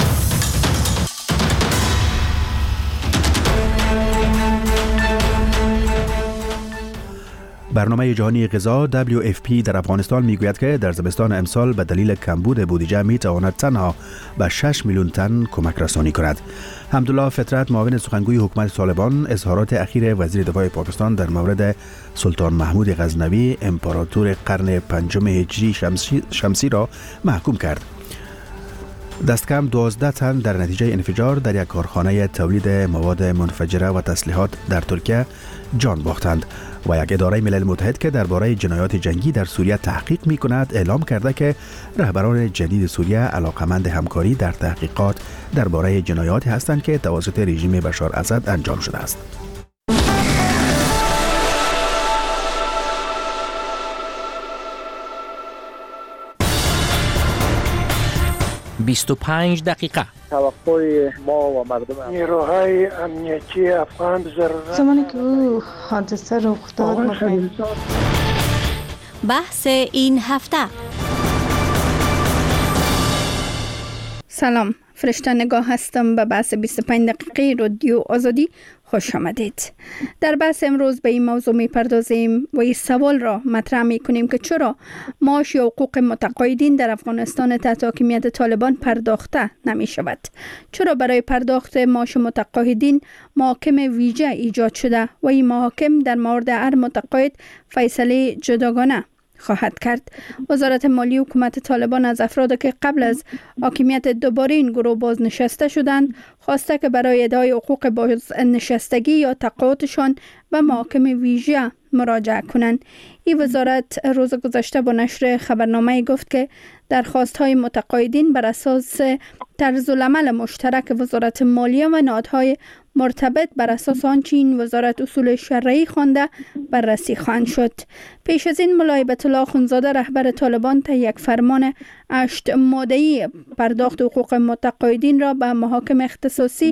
برنامه جهانی غذا WFP در افغانستان میگوید که در زمستان امسال به دلیل کمبود بودجه میتواند تنها به 6 میلیون تن کمک رسانی کند. حمدالله فطرت، معاون سخنگوی حکومت طالبان، اظهارات اخیر وزیر دفاع پاکستان در مورد سلطان محمود غزنوی امپراتور قرن پنجم هجری شمسی را محکوم کرد. دست کم 12 تن در نتیجه انفجار در یک کارخانه تولید مواد منفجره و تسلیحات در ترکیه جان باختند و یک اداره ملل متحد که درباره جنایات جنگی در سوریه تحقیق می کند اعلام کرده که رهبران جدید سوریه علاقمند همکاری در تحقیقات درباره جنایاتی هستند که توسط رژیم بشار اسد انجام شده است. 25 دقیقه. توقع ما و مردم نیروهای امنیتی افغان ضرورت زمانی که او حادثه رخ داد بحث این هفته. سلام، فرشته نگاه هستم. به بحث 25 دقیقه رادیو آزادی خوش آمدید. در بحث امروز به این موضوع می پردازیم و این سوال را مطرح می کنیم که چرا معاش و حقوق متقاعدین در افغانستان تحت حاکمیت طالبان پرداخته نمی شود. چرا برای پرداخت معاش متقاعدین محاکم ویژه ایجاد شده و این محاکم در مورد هر متقاعد فیصله جداگانه خواهد کرد. وزارت مالی حکومت طالبان از افرادی که قبل از حاکمیت دوباره این گروه بازنشسته شدند خواسته که برای ادای حقوق بازنشستگی یا تقاعدشان به محاکم ویژه مراجعه کنند. این وزارت روز گذشته با نشر خبرنامه گفت که درخواست‌های متقاعدین بر اساس طرزالعمل مشترک وزارت مالیه و نهادهای مرتبط بر اساس آنچه این وزارت اصول شرعی خوانده بررسی خواهند شد. پیش از این ملا هیبت الله اخوندزاده رهبر طالبان تا یک فرمان 8 ماده‌ای پرداخت حقوق متقاعدین را به محاکم اختصاصی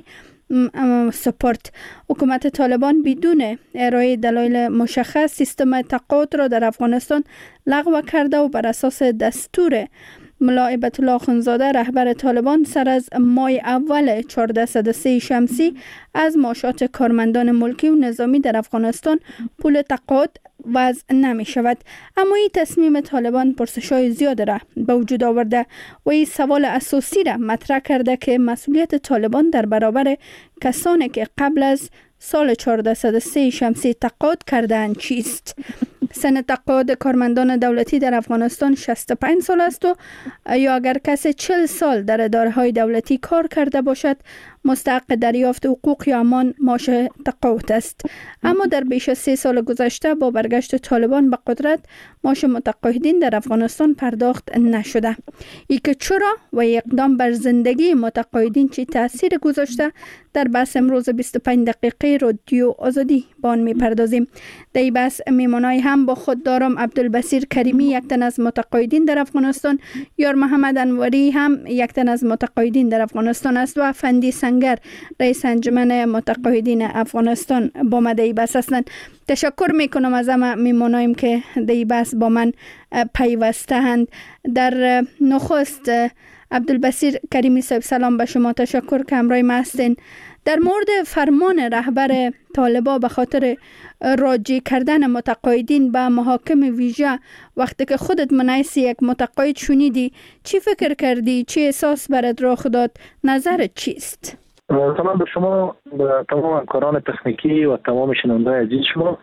سپرد. حکومت طالبان بدون ارائه دلایل مشخص سیستم تقاعد را در افغانستان لغو کرده و بر اساس دستور ملا هیبت الله اخوندزاده رهبر طالبان سر از ماه اول 1403 شمسی از معاشات کارمندان ملکی و نظامی در افغانستان پول تقاعد وضع نمی شود. اما این تصمیم طالبان پرسش‌های زیاد را به وجود آورده و این سوال اساسی را مطرح کرده که مسئولیت طالبان در برابر کسانی که قبل از سال 1403 شمسی تقاعد کردند چیست؟ سن تقاعد کارمندان دولتی در افغانستان 65 سال است و یا اگر کسی 40 سال در اداره‌های دولتی کار کرده باشد مستحق دریافت حقوق یا همان معاش تقاعد است. اما در بیش از 3 سال گذشته با برگشت طالبان به قدرت معاش متقاعدین در افغانستان پرداخت نشده. ای که چرا و اقدام بر زندگی متقاعدین چه تاثیر گذاشته در بحث امروز 25 دقیقه رادیو آزادی با آن میپردازیم. در این بحث میمانای هم با خود دارم عبدالبصیر کریمی یک تن از متقاعدین در افغانستان، یار محمد انوری هم یک تن از متقاعدین در افغانستان است و افندی سنگر رئیس انجمن متقاعدین افغانستان با ما در این بحث هستند. تشکر میکنم از همه میمانایم که در این بحث با من پیوسته هستند. در نخست عبدالبصیر کریمی صاحب سلام به شما، تشکر که همراه ما هستین. در مورد فرمان رهبر طالبان به خاطر راجع کردن متقاعدین به محاکم ویژه، وقتی که خودت منعیس یک متقاعد شنیدی چی فکر کردی؟ چی احساس برات رخ داد؟ نظرت چیست؟ سلام به شما، به تمام همکاران تکنیکی و تمام شنونده‌های عزیز شما.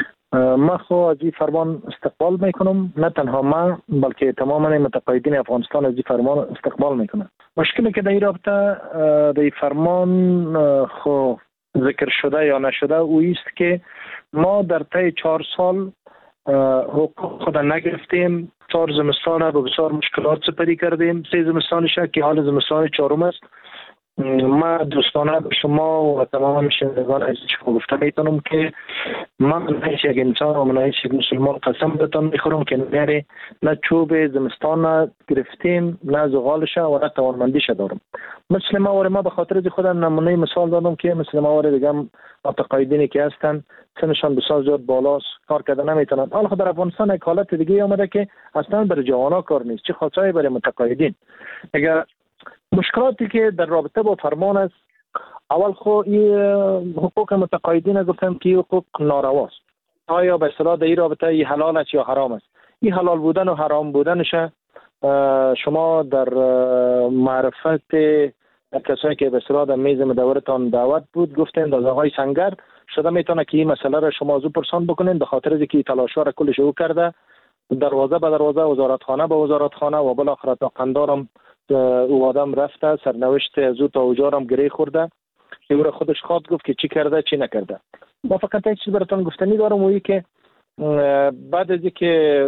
من خو از این فرمان استقبال میکنم، نه تنها من بلکه تمام متقاعدین افغانستان از این فرمان استقبال میکنن. مشکلی که در این رابطه در این فرمان خو ذکر شده یا نشده او است که ما در طی 4 سال حقوق خود نگرفتیم. 4 زمستان با بسیار مشکلات سپری کردیم. 3 زمستانش که حال زمستان 4م است. ما دوستانه به شما و تمام شنوندگان عزیز شما گفته میتونم که من هیچ یک انسان و من هیچ یک مسلمان قسم بتون میخورم که نه چوب زمستان گرفتیم، نه زغالش و نه توانمندیش دارم. مثل ما به خاطر از خودم نمونه مثال دادم که مثل ما دیگه متقاعدینی که هستن سنشان بسیار زیاد بالاست، کار کردن نمیتونن. حالا خود در افغانستان یک حالت دیگه آمده که اصلا برای جوانا کار نیست، چه خاصایی برای متقاعدین. اگر مشکلاتی که در رابطه با فرمان است، اول خود این حقوق متقاعدین گفتم که حقوق نارواست. آیا به اصطلاح در این رابطه این حلال است یا حرام است؟ این حلال بودن و حرام بودنش شما در معرفت کسایی که به اصطلاح در میز مدورتان دعوت بود گفتند از آقای سنگر شده میتونه که این مسئله را شما از او پرسان بکنین، به خاطر اینکه تلاش را کلش او کرده، دروازه به دروازه، وزارتخانه به وزارتخانه و بالاخره تا قندارم او آدم رفته، سرنوشت از او تا اوجارم گره خورده که او را خودش خواد گفت که چی کرده چی نکرده. ما فقط یک چیز براتون گفتنی دارم، وی که بعد از اینکه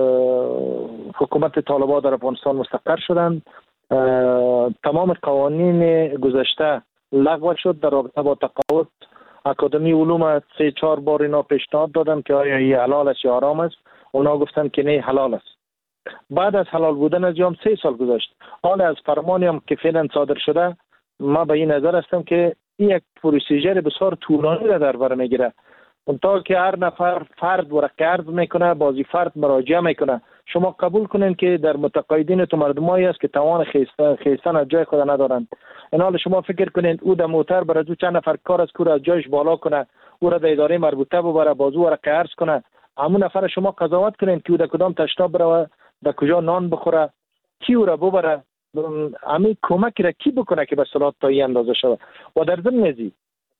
حکومت طالبان در افغانستان مستقر شدند، تمام قوانین گذشته لغو شد. در رابطه با تقاعد اکادمی علوم 3-4 بار اینا پیشنهاد دادن که آیا این حلال است یا حرام است. اونا گفتن که نه حلال است. بعد از حلال بودن از جام 3 سال گذشت. حال از فرمانی هم که فعلا صادر شده، ما به این نظر هستم که این یک پروسیجر بسیار طولانی را در بر میگیره. اونطور که هر نفر فرد ورقه عرض میکنه، بازی فرد مراجعه میکنه. شما قبول کنین که در متقاعدین تو مردمایی است که توان خیستن از جای خود ندارند. این حال شما فکر کنین او در موتر برای دو چند نفر کار از کور از جایش بالا کنه، او را در اداره مربوطه ببره، بازو ورقه عرض کنه، همون نفر شما قضاوت کنین که او در کدام تشناب بره، در کجا نان بخوره، کی او را ببره، همین کمک را کی بکنه که به اصطلاح تا این اندازه شود. و در ضمن ازی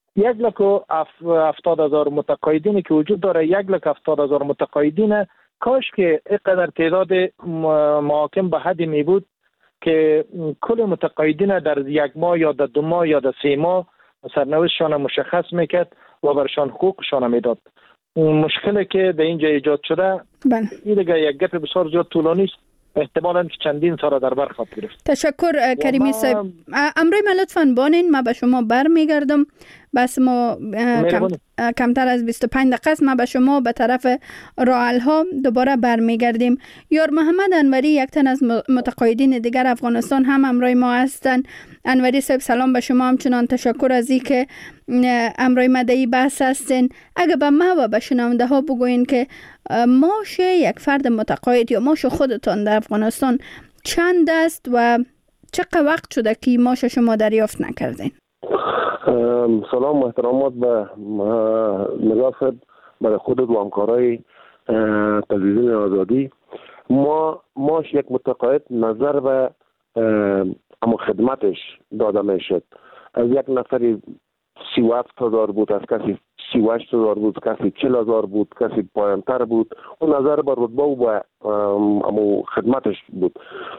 1,70,000 متقاعدینی که وجود داره، 1,70,000 متقاعدین کاش که اینقدر تعداد محاکم به حدی می بود که کل متقاعدین در 1 ماه یا در 2 ماه یا در 3 ماه سرنوشتشان مشخص میکرد و برشان حقوقشان میداد. مشکلی که در اینجا ایجاد شده این دیگه یک گپ بسیار زیاد طولانی است، احتمالاً که چندین سال در بر خواهد گرفت. تشکر کریمی صاحب. امروز ما لطفاً بانین، ما به شما برمیگردم. بس ما کمتر از 25 دقیقه است. ما به شما به طرف راحل ها دوباره برمیگردیم. یار محمد انوری، یک تن از متقاعدین دیگر افغانستان، هم امروز ما هستند. انوری صاحب سلام به شما، همچنان تشکر از این که امروز مدعی بحث هستین. اگه به ما و به شنونده ها بگوین که معاش یک فرد متقاعد یا معاش خودتان در افغانستان چند است و چقدر وقت شده که معاش شما دریافت نکردین؟ سلام و احترامات به نظافت برای خودت و همکارای تلویزیون آزادی. معاش یک متقاعد نظر به اما خدمتش داده میشد. از یک نفری 37,000 بود، از کسی 38,000 بود، کسی 40,000 بود، کسی پایانتر بود. اون نظر به رتبه و به اما خدمتش بود.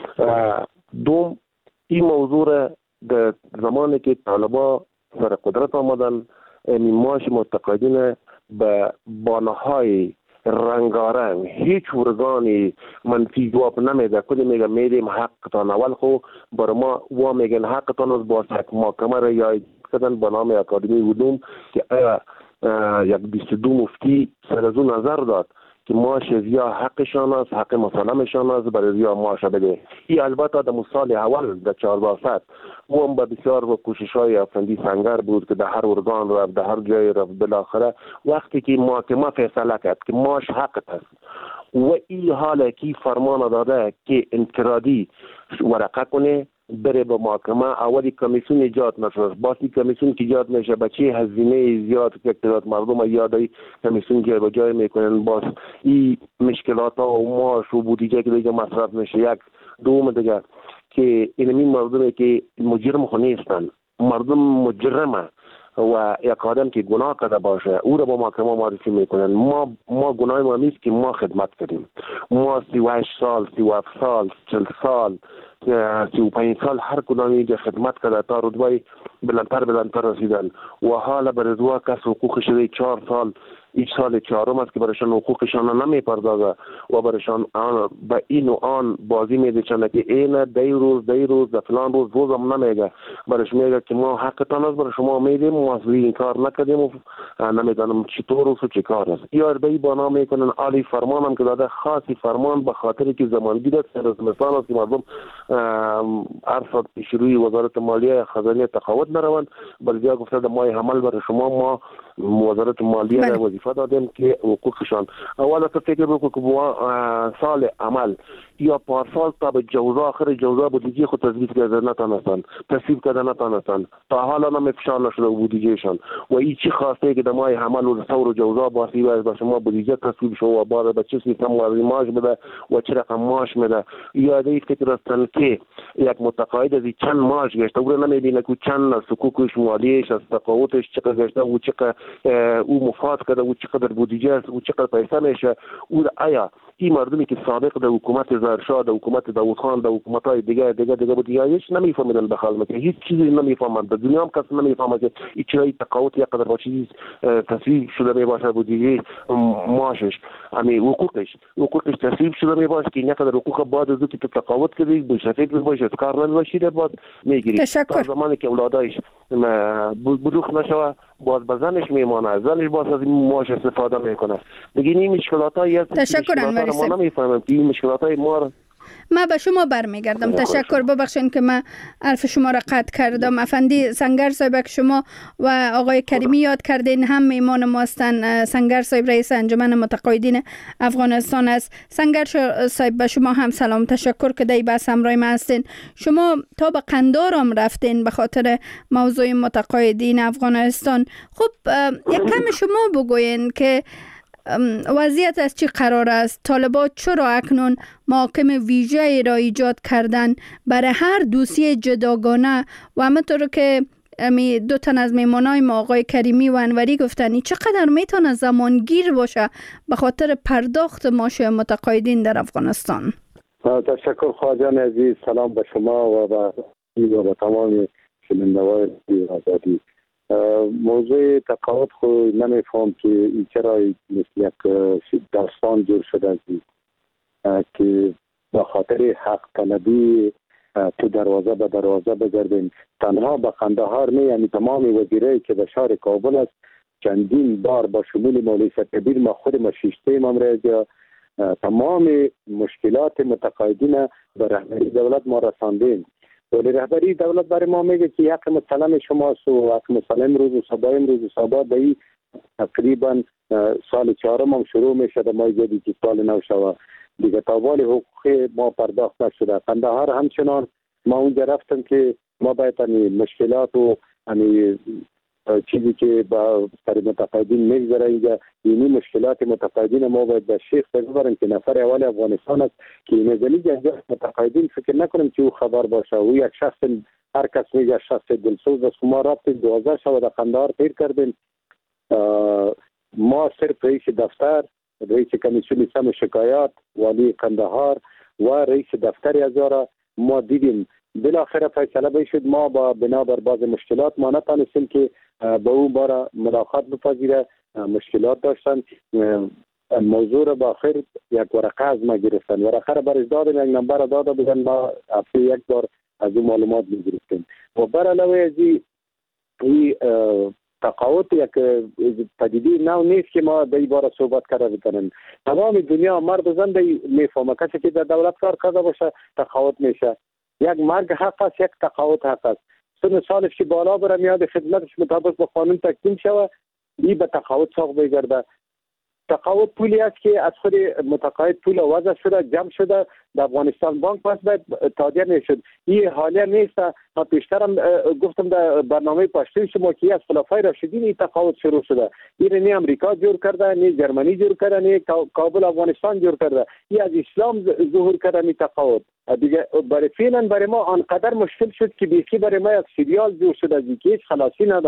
دوم، این موضوع در زمانی که طالبان سر قدرت آمدن، معاش متقاعدین به بانه‌های رنگارنگ، هیچ ارگانی منفی جواب نمیده. کلی میگه میدیم حقتان، اول خو برای ما و میگن حقتان از با یک محکمه را یا کردن به نام اکادمی علوم که یک 22 مفتی سر از اون نظر داد که معاش یا حقشان است، حق مسلمشان است، برای یا معاش بده. این البته در سال اول در 1400 و هم به بسیار و کوشش‌های افندی سنگر بود که در هر ارگان رفت، در هر جای رفت. بالاخره وقتی که محکمه فیصله کرد که معاش حقت است و این حاله که فرمان داده که انفرادی ورقه کنه بره به محکمه، اولی کمیسیون ایجاد نشد. باسی کمیسیون که ایجاد میشه بچه هزینه زیاد که تعداد مردم یادای کمیسیون جای به جای میکنن، باز این مشکلات ها و معاش و بودجه که دیگه مصرف میشه. یک دوم دیگه که اینمی مردمی که مجرم خو نیستن، مردم مجرمه و یک آدم که گناه کرده باشه او را با محکمه معرفی میکنن. ما گناه ما نیست که ما خدمت کردیم. ما 38 سال، 37 سال، 40 سال، 35 سال هر کدام اینجا خدمت کرده تا رتبه بلندتر رسیدن و حالا به رضا کس حقوق شده 4 سال، این سال 4م است که برایشان حقوقشان نمیپردازه و برایشان به این و آن بازی میدهند که این دی روز فلان روز هم نمیگه. برایش میگه که ما حقتان است برای شما میدیم، ما از این کار نکردیم و نمیدانم چطور است و چه کار است. یا به بنا میکنن عالی فرمان هم که داده، خاصی فرمان به خاطر که زمانگیر است، رسمستان است که مردم عرض پیشروی وزارت مالیه خزانه تقاعد نروند، بلکه گفته ما عمل برای شما ما وزارت مالیه را وظیفه دادیم که حقوقشان اول تا فکر بکنم که سال عمل یا پارسال تا به جوزا آخر جوزا بودجه خود تثبیت کرده نتانستند، تصویب کرده نتانستند، تا حالا نمیفشار نشده بودجهشان و این چی خواسته که دمای عمل و ثور جوزا باسی و شما بودجه تصویب شو و بار به چه سیستم معاش بده و چه رقم معاش میده. یا این فکر هستند که یک متقاعد از چند معاش گشته او نمیبینه که چند حقوقش مالیش از تقاعدش چقدر گشته و چقدر او مفاد کرده و چقدر بودجه است و چقدر پیسه میشه. او آیا این مردمی که سابق در حکومت زرشاه، در حکومت داوود خان، در حکومت‌های دیگه بودجه هیچ نمیفهمیدن بخال که هیچ چیزی نمیفهمند. در دنیا هم کس نمیفهمه که این چرای تقاعد یک قدر با چیز تصویب شده میباشه بودجه معاشش، یعنی حقوقش تصویب شده میباشه که یک قدر حقوق بعد از اینکه تقاعد کردی بشفید میباشه کار نمیباشید بعد میگیری. تا زمانی که اولادایش بلوغ نشوه باز بزنش میمانه، زنش باز از این معاش استفاده میکنه. دیگه این مشکلاتایی هست. تشکر ما نمیفهمیم که این مشکلاتای ما ما به شما برمیگردم. تشکر، ببخشید که من حرف شما را قطع کردم. افندی سنگر صاحب که شما و آقای کریمی یاد کردین هم میمان ما هستند. سنگر صاحب رئیس انجمن متقاعدین افغانستان است. سنگر صاحب به شما هم سلام، تشکر که در بحث همراه ما هستین. شما تا به قندار هم رفتین به خاطر موضوع متقاعدین افغانستان. خب یک کم شما بگوین که وضعیت از چی قرار است؟ طالبان چرا اکنون محاکم ویژه را ایجاد کردن برای هر دوسیه جداگانه و همونطور که دو تن از میمانای ما آقای کریمی و انوری گفتن چقدر میتونه زمانگیر باشه به خاطر پرداخت معاش متقاعدین در افغانستان؟ تشکر خواجان عزیز، سلام به شما و به تمام شنوندگان آزادی. موضوع تقاعد خو نمیفهم که چرا مثل یک داستان جور شده است که به خاطر حق طلبی تو دروازه به دروازه بگردیم. تنها به قندهار نه، یعنی تمام وزیرایی که به شهر کابل است چندین بار با شمول مولوی کبیر ما خود ما شیشته ممرج تمام مشکلات متقاعدین به رهبری دولت ما رساندیم. ولی رهبری دولت برای ما میگه که حق مسلم شماست و حق مسلم روز و صبح به این تقریبا سال 4 هم شروع میشه در ماه جدید که سال نو شوه دیگه تا والی حقوق ما پرداخت نشده. قندهار همچنان ما اونجا رفتم که ما باید مشکلات و چیزی که با سر متقاعدین میگذره اینجا اینی مشکلات متقاعدین ما باید به شیخ ببریم که نفر اول افغانستان است که نزدیک جنجال متقاعدین فکر نکنیم که او خبر باشه. او یک شخص، هر کس میگه شخص دلسوز است. ما رفتیم 12 شب در قندهار تیر کردیم. ما صرف رئیس دفتر، رئیس کمیسیون سم شکایات والی قندهار و رئیس دفتر ازاره ما دیدیم. بالاخره فیصله بشد ما با بنابر بعض مشکلات ما نتانستیم که با اون بار ملاقات بپذیره. مشکلات داشتن. موضوع را با آخر یک ورقه از ما گرفتن. ورقه را برش دادن، یک نمبر داده بودن، ما هفته یک بار از اون معلومات میگرفتیم. و بر علاوه از این تقاعد یک پدیده نو نیست که ما به این باره صحبت کرده بکنیم. تمام دنیا مرد و زن میفهمه کسی که در دولت کار کرده باشه تقاعد میشه. یک مرگ حق است، یک تقاعد حق است. سن سالش که بالا بره میاد خدمتش مطابق با قانون تکمیل شوه این به تقاعد ساق بگرده. تقاعد پولی است که از خود متقاعد پول وضع شده، جمع شده در افغانستان بانک پس باید تادیه نشد. این حالیه نیست. ما پیشترم گفتم در برنامه پشتوی شما که از خلفای راشدین این تقاعد شروع شده. این نه امریکا جور کرده، نه جرمنی جور کرده، نه کابل افغانستان جور کرده. این از اسلام ظهور کرده این تقاعد. دیگه برای فعلا برای ما آنقدر مشکل شد که بیخی برای ما یک سریال جور شده که هیچ خلاصی نداره.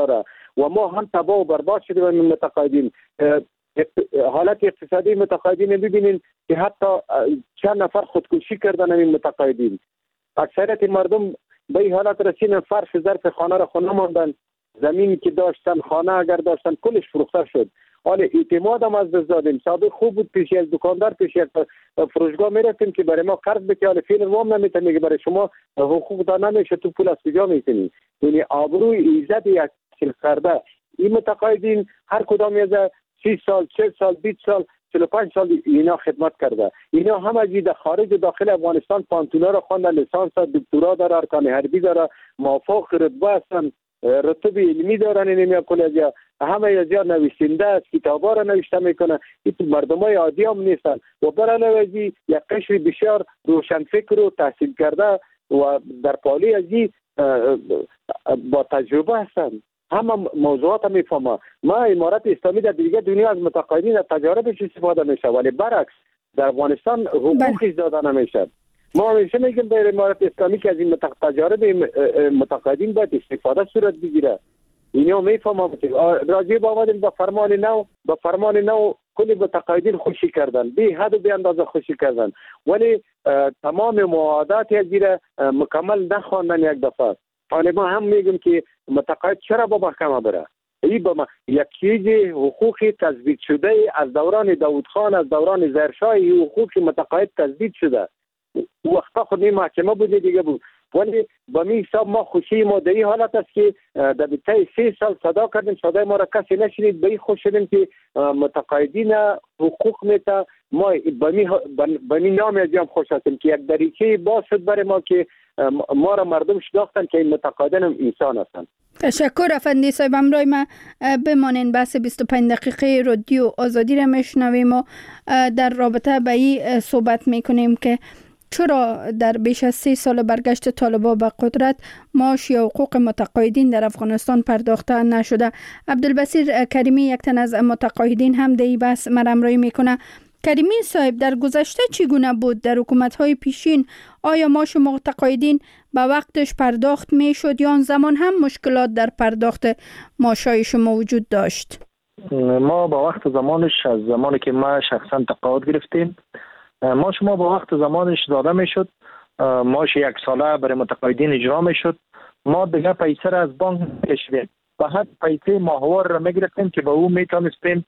و ما هم تباه و برباد شدیم این متقاعدین. حالت اقتصادی متقاعدین ببینین که حتی چند نفر خودکشی کردن این متقاعدین. اکثریت مردم به این حالت رسیدن فرش ظرف خانه را خونه ماندن، زمینی که داشتن، خانه اگر داشتن کلش فروخته شد. حالا اعتماد هم از دست دادیم. سابق خوب بود، پیش از دکاندار پیش از فروشگاه میرفتیم که برای ما قرض بده، حالا فعلا وام نمیتونه، میگه برای شما حقوق داد نمیشه، تو پول از کجا میکنی؟ یعنی آبروی عزت یک کرده این متقاعدین هر کدام از 30 سال 40 سال 20 سال 45 سال اینا خدمت کرده. اینا هم از در خارج و داخل افغانستان پانتونا را خواندن، لیسانس دکترا داره، ارکان حربی داره، موافق رتبه هستن، رتب علمی دارن. اینم کل از همه از نویسنده است، کتابا را نوشته میکنه. این مردمای عادی هم نیستن و بر علاوه یک قشر بسیار روشنفکر و تحصیل کرده و در پالی از با تجربه هستن. همه موضوعات هم میفهمه. ما امارت اسلامی در دیگه دنیا از متقاعدین از تجاربش استفاده میشه، ولی برعکس در افغانستان حقوقش داده نمیشه. ما همیشه میگیم در امارت اسلامی که از این تجارب متقاعدین باید استفاده صورت بگیره. اینا میفهمم که راجع به آمدیم با فرمان نو کلی متقاعدین خوشی کردن، بی حد و بی اندازه خوشی کردن، ولی تمام معاهدات یزیره مکمل نخواندن یک دفعه. حالا ما هم میگیم که متقاعد چرا با محکمه بره؟ این با یک چیز حقوقی تثبیت شده از دوران داوود خان، از دوران ظاهرشاه، حقوق متقاعد تثبیت شده. وقتا خود این محکمه بوده دیگه بود، ولی با می حساب ما خوشی ما در این حالت است که در بیتای 3 سال صدا کردیم، صدای ما را کسی نشنید. به این خوش شدیم که متقاعدین حقوق میتا ما با می نام از هم خوش هستیم که یک دریچه باز شد برای ما که ما را مردم شناختن که این متقاعدین هم انسان هستند. تشکر افندی صاحب. امروز ما بمانین بحث 25 دقیقه رادیو آزادی را میشنویم و در رابطه به این صحبت میکنیم که چرا در بیش از 3 سال برگشت طالبان به قدرت معاش یا حقوق متقاعدین در افغانستان پرداخته نشده. عبدالبصیر کریمی یک تن از متقاعدین هم در این بحث مرامرایی میکنه. کریمی صاحب، در گذشته چگونه بود؟ در حکومت‌های پیشین آیا معاش متقاعدین به وقتش پرداخت میشد یا آن زمان هم مشکلات در پرداخت معاشای شما وجود داشت؟ ما با وقت زمانش، از زمانی که ما شخصا تقاعد گرفتیم، ما با وقت زمانش داده میشد، معاش 1 ساله برای متقاعدین اجرا میشد. ما دیگه پیسه را از بانک کشیدیم و هر پیسه ماهوار را میگرفتیم که با او میتونستیم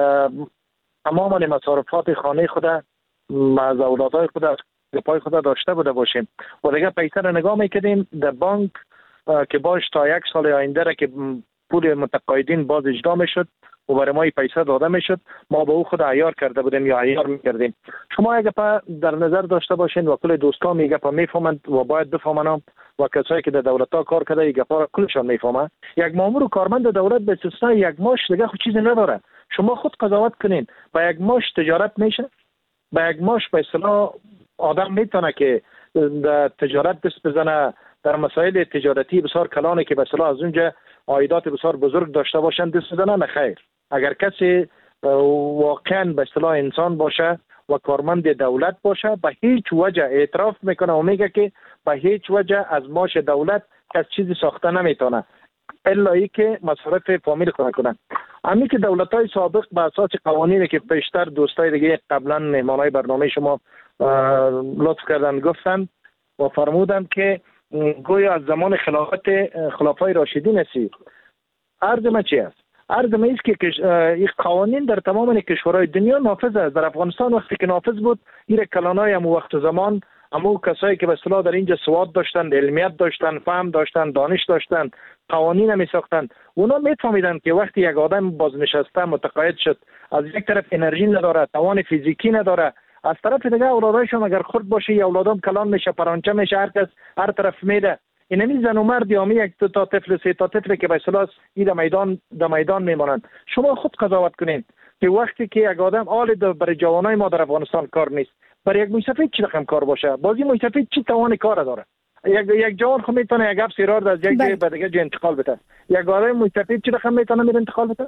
تمام مصارفات خانه خود از اولادهای خود از پای خود داشته بوده باشیم و دیگه پیسه را نگاه میکردیم در بانک که باش تا 1 سال آینده را که پول متقاعدین باز اجرا میشد و برای ما پیسه داده میشد، ما با او خود عیار کرده بودیم یا عیار میکردیم. شما اگه در نظر داشته باشین و کل دوستان میگه میفهمند و باید بفهمن و کسایی که در دولت ها کار کرده ایگه کلشان میفهمه. یک مامور و کارمند دولت به استثنای 1 ماش دیگه خود چیزی نداره. شما خود قضاوت کنین، با 1 ماش تجارت میشه؟ با 1 ماش به اصطلاح آدم میتونه که در تجارت دست بزنه، در مسائل تجارتی بسیار کلانه که به اصطلاح از اونجا عایدات بسیار بزرگ داشته باشن دست بزنه؟ نه خیر. اگر کسی واقعا به اصطلاح انسان باشه و کارمند دولت باشه، به هیچ وجه اعتراف میکنه و میگه که به هیچ وجه از معاش دولت کس چیزی ساخته نمیتونه الا ای که مصارف فامیل کنه. همین که دولت‌های سابق به اساس قوانینی که پیشتر دوستای دیگه قبلا مهمانای برنامه شما لطف کردن گفتن و فرمودن که گویا از زمان خلافای راشدین است. عرض ما چی است؟ عرض ما است که این قوانین در تمام کشورهای دنیا نافذ است. در افغانستان وقتی که نافذ بود، این کلانای هم وقت زمان اما کسایی که به اصطلاح در اینجا سواد داشتن، علمیت داشتن، فهم داشتن، دانش داشتن، قوانین هم میساختن، اونا میفهمیدن که وقتی یک آدم بازنشسته متقاعد شد، از یک طرف انرژی نداره، توان فیزیکی نداره، از طرف دیگه اولادایشون اگر خرد باشه یا اولادام کلان میشه، پرانچه میشه، هر کس هر طرف میده. اینمی زن و مرد یا یک تا طفل 3 تا طفل که به اصطلاح در میدان میمانند. شما خود قضاوت کنین که وقتی که یک آدم آل برای جوانای ما در افغانستان کار نیست، برای یک موسفید چی رقم کار باشه؟ بازی موسفید چی توان کار داره؟ یک جوان خود میتونه یک اپ سیرار از یک جای به دیگه انتقال بده. یک آدم موسفید چی رقم میتونه انتقال بده؟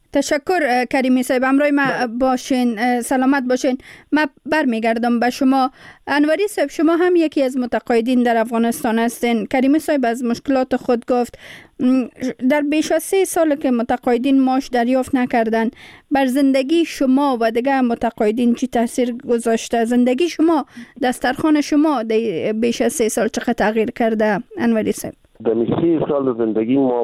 تشکر کریمی صاحب، همراه ما باشین، سلامت باشین. من برمیگردم به شما. انوری صاحب، شما هم یکی از متقاعدین در افغانستان هستین. کریمی صاحب از مشکلات خود گفت. در بیش از 3 سال که متقاعدین معاش دریافت نکردن، بر زندگی شما و دیگه متقاعدین چی تاثیر گذاشته؟ زندگی شما، دسترخوان شما بیش از 3 سال چقدر تغییر کرده انوری صاحب؟ در 3 سال زندگی ما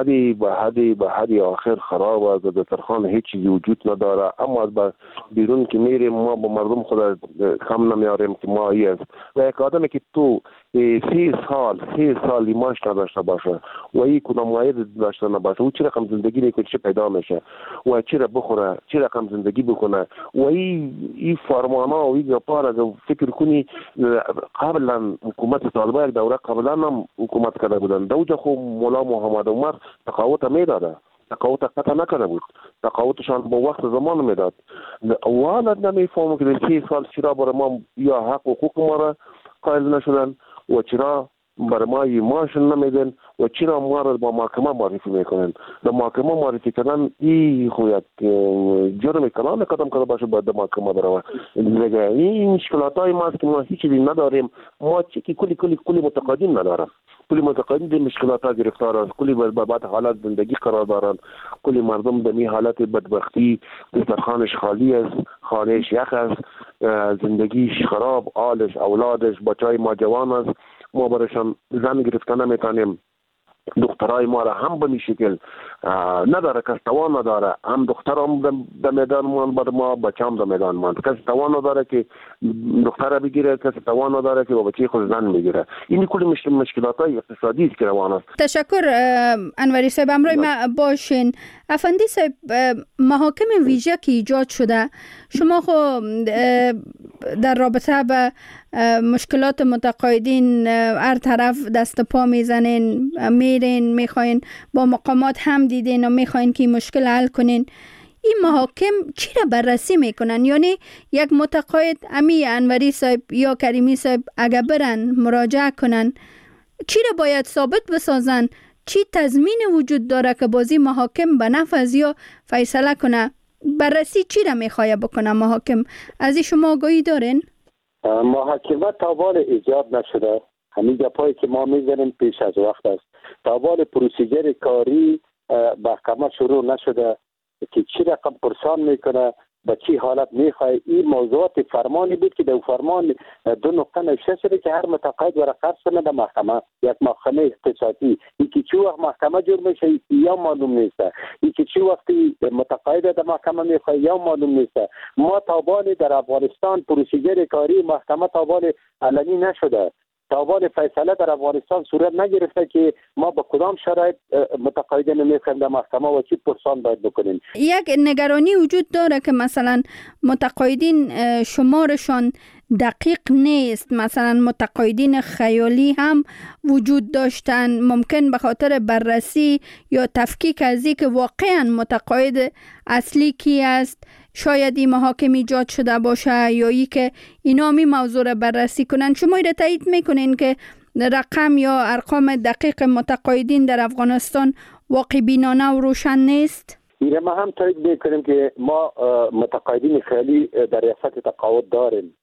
به حدی آخر خراب است. دسترخوان هیچ چیزی وجود نداره. اما از بیرون که میریم ما با مردم خود کم نمیاریم که ما ای است. و یک آدمی که تو 3 سال معاش نداشته باشه و این کدام واحد داشته نباشه، او چه رقم زندگی میکنه، چه پیدا میشه و چه را بخوره، چه رقم زندگی بکنه. و این فرمانا و این گپار اگر فکر کنی قبلا حکومت طالبان یک دوره قبلا هم حکومت کرده بودن، دوجه خو مولا محمد عمر تقاوت میداده، تقاوت قطع نکرده بود، تقاوتشان با وقت زمان میداد. و حالا نمیفهمم که 3 سال چرا برای ما یا حق و حقوق ما را قائل نشدن و چرا برای ما معاش نمیدن و چرا ما را با محکمه معرفی میکنن. در محکمه معرفی کردن این خویت جرم کلان قدم کرده باشه باید در محکمه بروه. این مشکلات های ما است که ما هیچ چیزی نداریم. ما چی کلی متقاعدین ندارم. کلی متقاعدین در مشکلات ها گرفتار است. کلی بعد حالت زندگی قرار دارند. کلی مردم در این حالت بدبختی، دسترخوانش خالی است، خانهش یخ است، زندگیش خراب، آلش، اولادش، بچهای ما جوان است. ما برایشان زن گرفتن نمیتونیم. دخترای ما را هم به این شکل نداره، کس توان نداره. هم دختر هم در میدان ماند بر ما، بچه هم در میدان ماند. کسی توان نداره که دختر بگیره، کسی توان نداره که با بچه خود زن بگیره. این کلی مشکلات های اقتصادی است که روان است. تشکر انوری صاحب، همراه ما باشین. افندی صاحب، محاکم ویژه که ایجاد شده، شما خو در رابطه به مشکلات متقاعدین هر طرف دست پا میزنین، میرین، میخواین با مقامات هم دیدین و میخواین که مشکل حل کنین. این محاکم چی را بررسی میکنن؟ یعنی یک متقاعد امی انوری صاحب یا کریمی صاحب اگر برن مراجعه کنن، چی را باید ثابت بسازن؟ چی تضمین وجود داره که بازی محاکم به نفذ یا فیصله کنه؟ بررسی چی را میخواه بکنه محاکم؟ از این شما آگاهی دارین؟ محاکمه تابال ایجاد نشده. همین گپایی که ما میزنیم پیش از وقت است. تابال پروسیجر کاری محکمه شروع نشده که چی رقم پرسان میکنه، به چی حالت میخواه. این موضوعات فرمانی بود که در فرمان 2 نقطه نوشته شده که هر متقاعد ورقه کنه در محکمه، یک محکمه اختصاصی. این که چی وقت محکمه جور میشه یا معلوم نیست. این که چی وقتی متقاعد در محکمه میخواه یا معلوم نیست. ما تابان در افغانستان پروسیجر کاری محکمه تابان علنی نشده. تابان فیصله در افغانستان صورت نگرفته که ما با کدام شرایط متقاعدین میخوایم در محکمه و چی پرسان باید بکنیم. یک نگرانی وجود داره که مثلا متقاعدین شمارشان دقیق نیست. مثلا متقاعدین خیالی هم وجود داشتن، ممکن به خاطر بررسی یا تفکیک از که واقعا متقاعد اصلی کی است شاید این محاکم ایجاد شده باشه یا ای که اینا می موضوع را بررسی کنن. شما را تایید میکنین که رقم یا ارقام دقیق متقاعدین در افغانستان واقع بینانه و روشن نیست؟ ایره ما هم تایید میکنیم که ما متقاعدین خیلی در ریاست تقاعد داریم.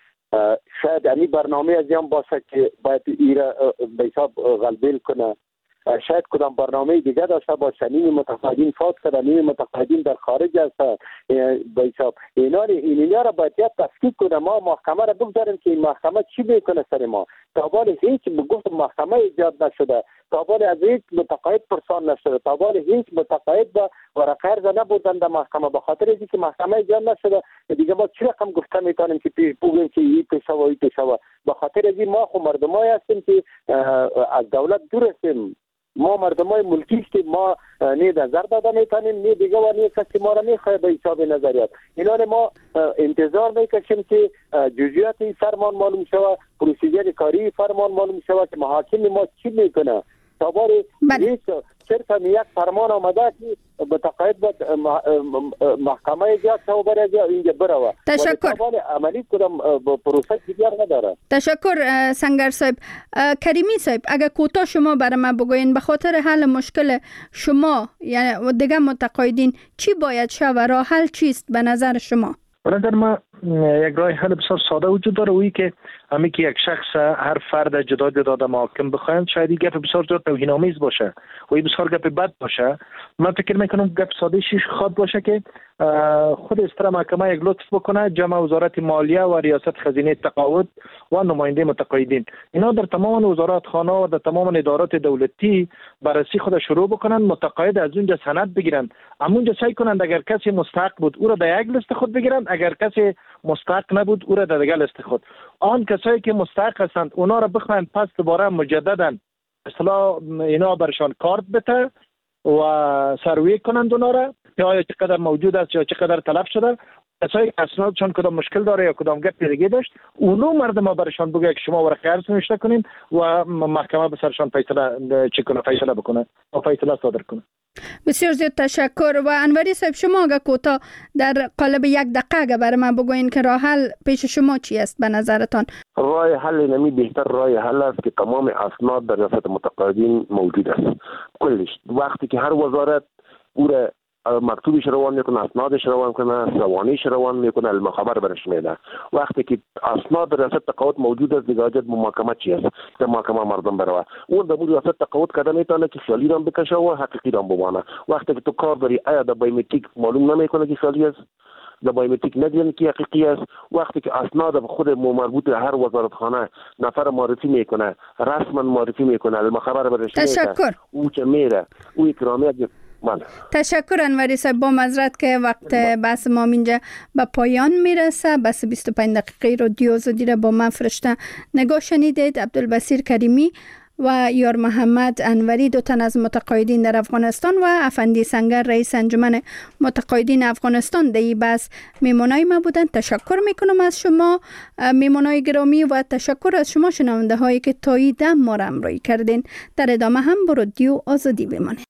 شاید این برنامه از این باشه که باید ایره به حساب غلبیل کنه. شاید کدام برنامه دیگه داشته باشه. نیم متقاعدین فوت کرده، نیم متقاعدین در خارج است. به حساب اینا را باید تفکیک کنه. ما محکمه را بگذاریم که این محکمه چی میکنه سر ما. تابال هیچ بگفت محکمه ایجاد نشده، تابال از هیچ متقاعد پرسان نشده، تابال هیچ متقاعد با ورقه ارز نبردن در محکمه. به خاطر اینکه که محکمه ایجاد نشده دیگه ما چی رقم گفته میتونیم که پیش بگیم که این پیشه و این پیشه و. به خاطر اینکه ما خو مردمای هستیم که از دولت دور هستیم. ما مردمای ملکی هستیم. ما نه نظر داده میتونیم، نه دیگه و نه کسی ما را میخواه به حساب نظریات. اینا ما انتظار میکشیم که جزئیات این فرمان معلوم شود، پروسیجر کاری فرمان معلوم شود که محاکم ما چی میکنه. تابار هیچ صرف یک فرمان آمده که متقاعد باید محکمه جهت شو بره اینجا بره. تشکر. عملی کدام پروسه دیگر نداره. تشکر سنگر صاحب. کریمی صاحب اگر کوتاه شما برای ما بگوین به خاطر حل مشکل شما یعنی دیگه متقاعدین چی باید شود و راه حل چیست به نظر شما؟ به نظر ما یک راه حل بسیار ساده وجود داره، وی که همی که یک شخص هر فرد جدا جدا محاکم بخواهند شاید این گپ بسیار زیاد توهین‌آمیز باشه و این بسیار گپ بد باشه. من فکر میکنم گپ ساده شیش خواد باشه که خود استرا محکمه یک لطف بکنه، جمع وزارت مالیه و ریاست خزینه تقاعد و نماینده متقاعدین اینا در تمام وزارت خانه و در تمام ادارات دولتی بررسی خود شروع بکنن، متقاعد از اونجا سند بگیرن، همونجا سعی کنند اگر کسی مستحق بود او را در یک لیست خود بگیرن، اگر کسی مستحق نبود او را در دیگر لیست خود. آن کسایی که مستحق هستند اونا را بخواهند پس دوباره مجددا اصطلاح اینا برشان کارت بده و سروی کنند اونا را که آیا چقدر موجود است یا چقدر تلف شده. کسایی که اسنادشان کدام مشکل داره یا کدام گپ دیگه داشت اونو مردم برشان بگه که شما ورقه عرض نوشته کنین و محکمه به سرشان فیصله بکنه و فیصله صادر کنه. بسیار زیاد تشکر. و انوری صاحب شما اگه کوتاه در قالب یک دقیقه اگه برای من بگوین که راه حل پیش شما چی است به نظرتان؟ راه حل نمی بهتر راه حل است که تمام اسناد در ریاست متقاعدین موجود است کلش. وقتی که هر وزارت او را مکتوبش روان میکنه، اسنادش روان کنه، سوانیش روان میکنه، المخبر برش میده. وقتی که اسناد ریاست تقاعد موجود است دیگه حاجت به محکمه چی است؟ در محکمه مردم بروه. اون در ریاست تقاعد کده میتونه که خیالی رام بکشه و حقیقی رام بمانه. وقتی که تو کار داری آیا در بایومتریک معلوم نمیکنه که خیالی است، در بایومتریک ندیدن که حقیقی است. وقتی که اسناد خود مربوط به هر وزارتخانه نفر معرفی میکنه، رسما معرفی میکنه، المخبر برش میده. تشکر. او چه میره او اکرامیت. تشکر انوری صاحب. با معذرت که وقت بحث ما اینجا به پایان میرسه. بس 25 دقیقه رادیو آزادی را با من فرشته نگاه شنیدید. عبدالبصیر کریمی و یار محمد انوری دو تن از متقاعدین در افغانستان و افندی سنگر رئیس انجمن متقاعدین افغانستان در این بحث میمونای ما بودند. تشکر میکنم از شما میمونای گرامی و تشکر از شما شنونده هایی که تا این دم ما را همراهی کردین. در ادامه هم با رادیو آزادی بمانید.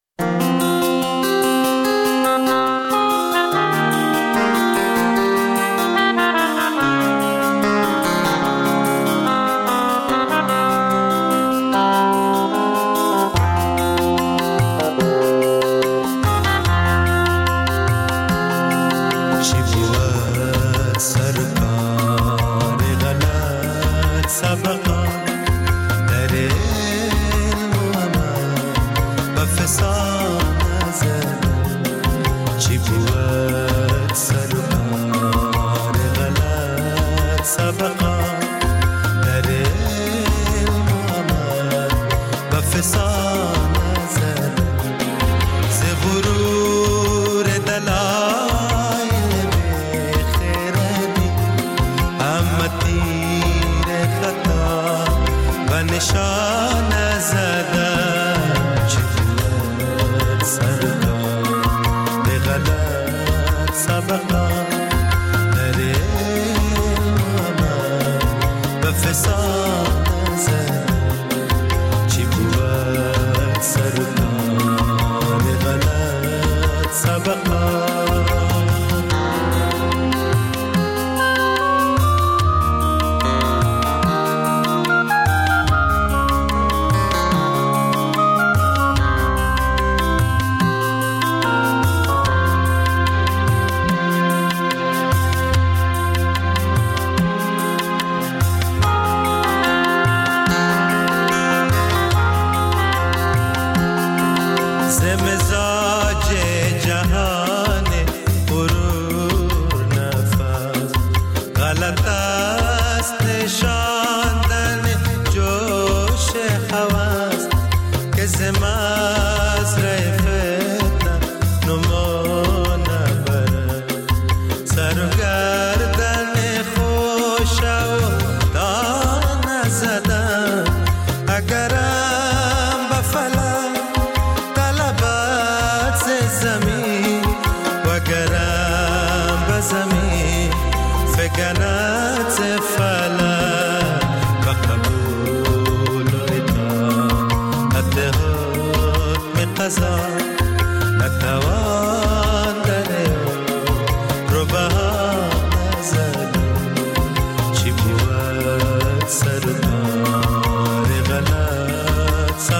قضا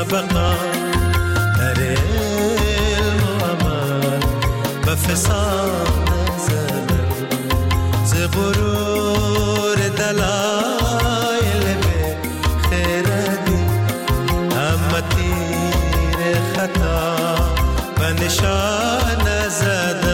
سبقا در علم و عمل به فساد نزدم ز غرور دلایل به خیردی همه تیر خطا به نشان نزدم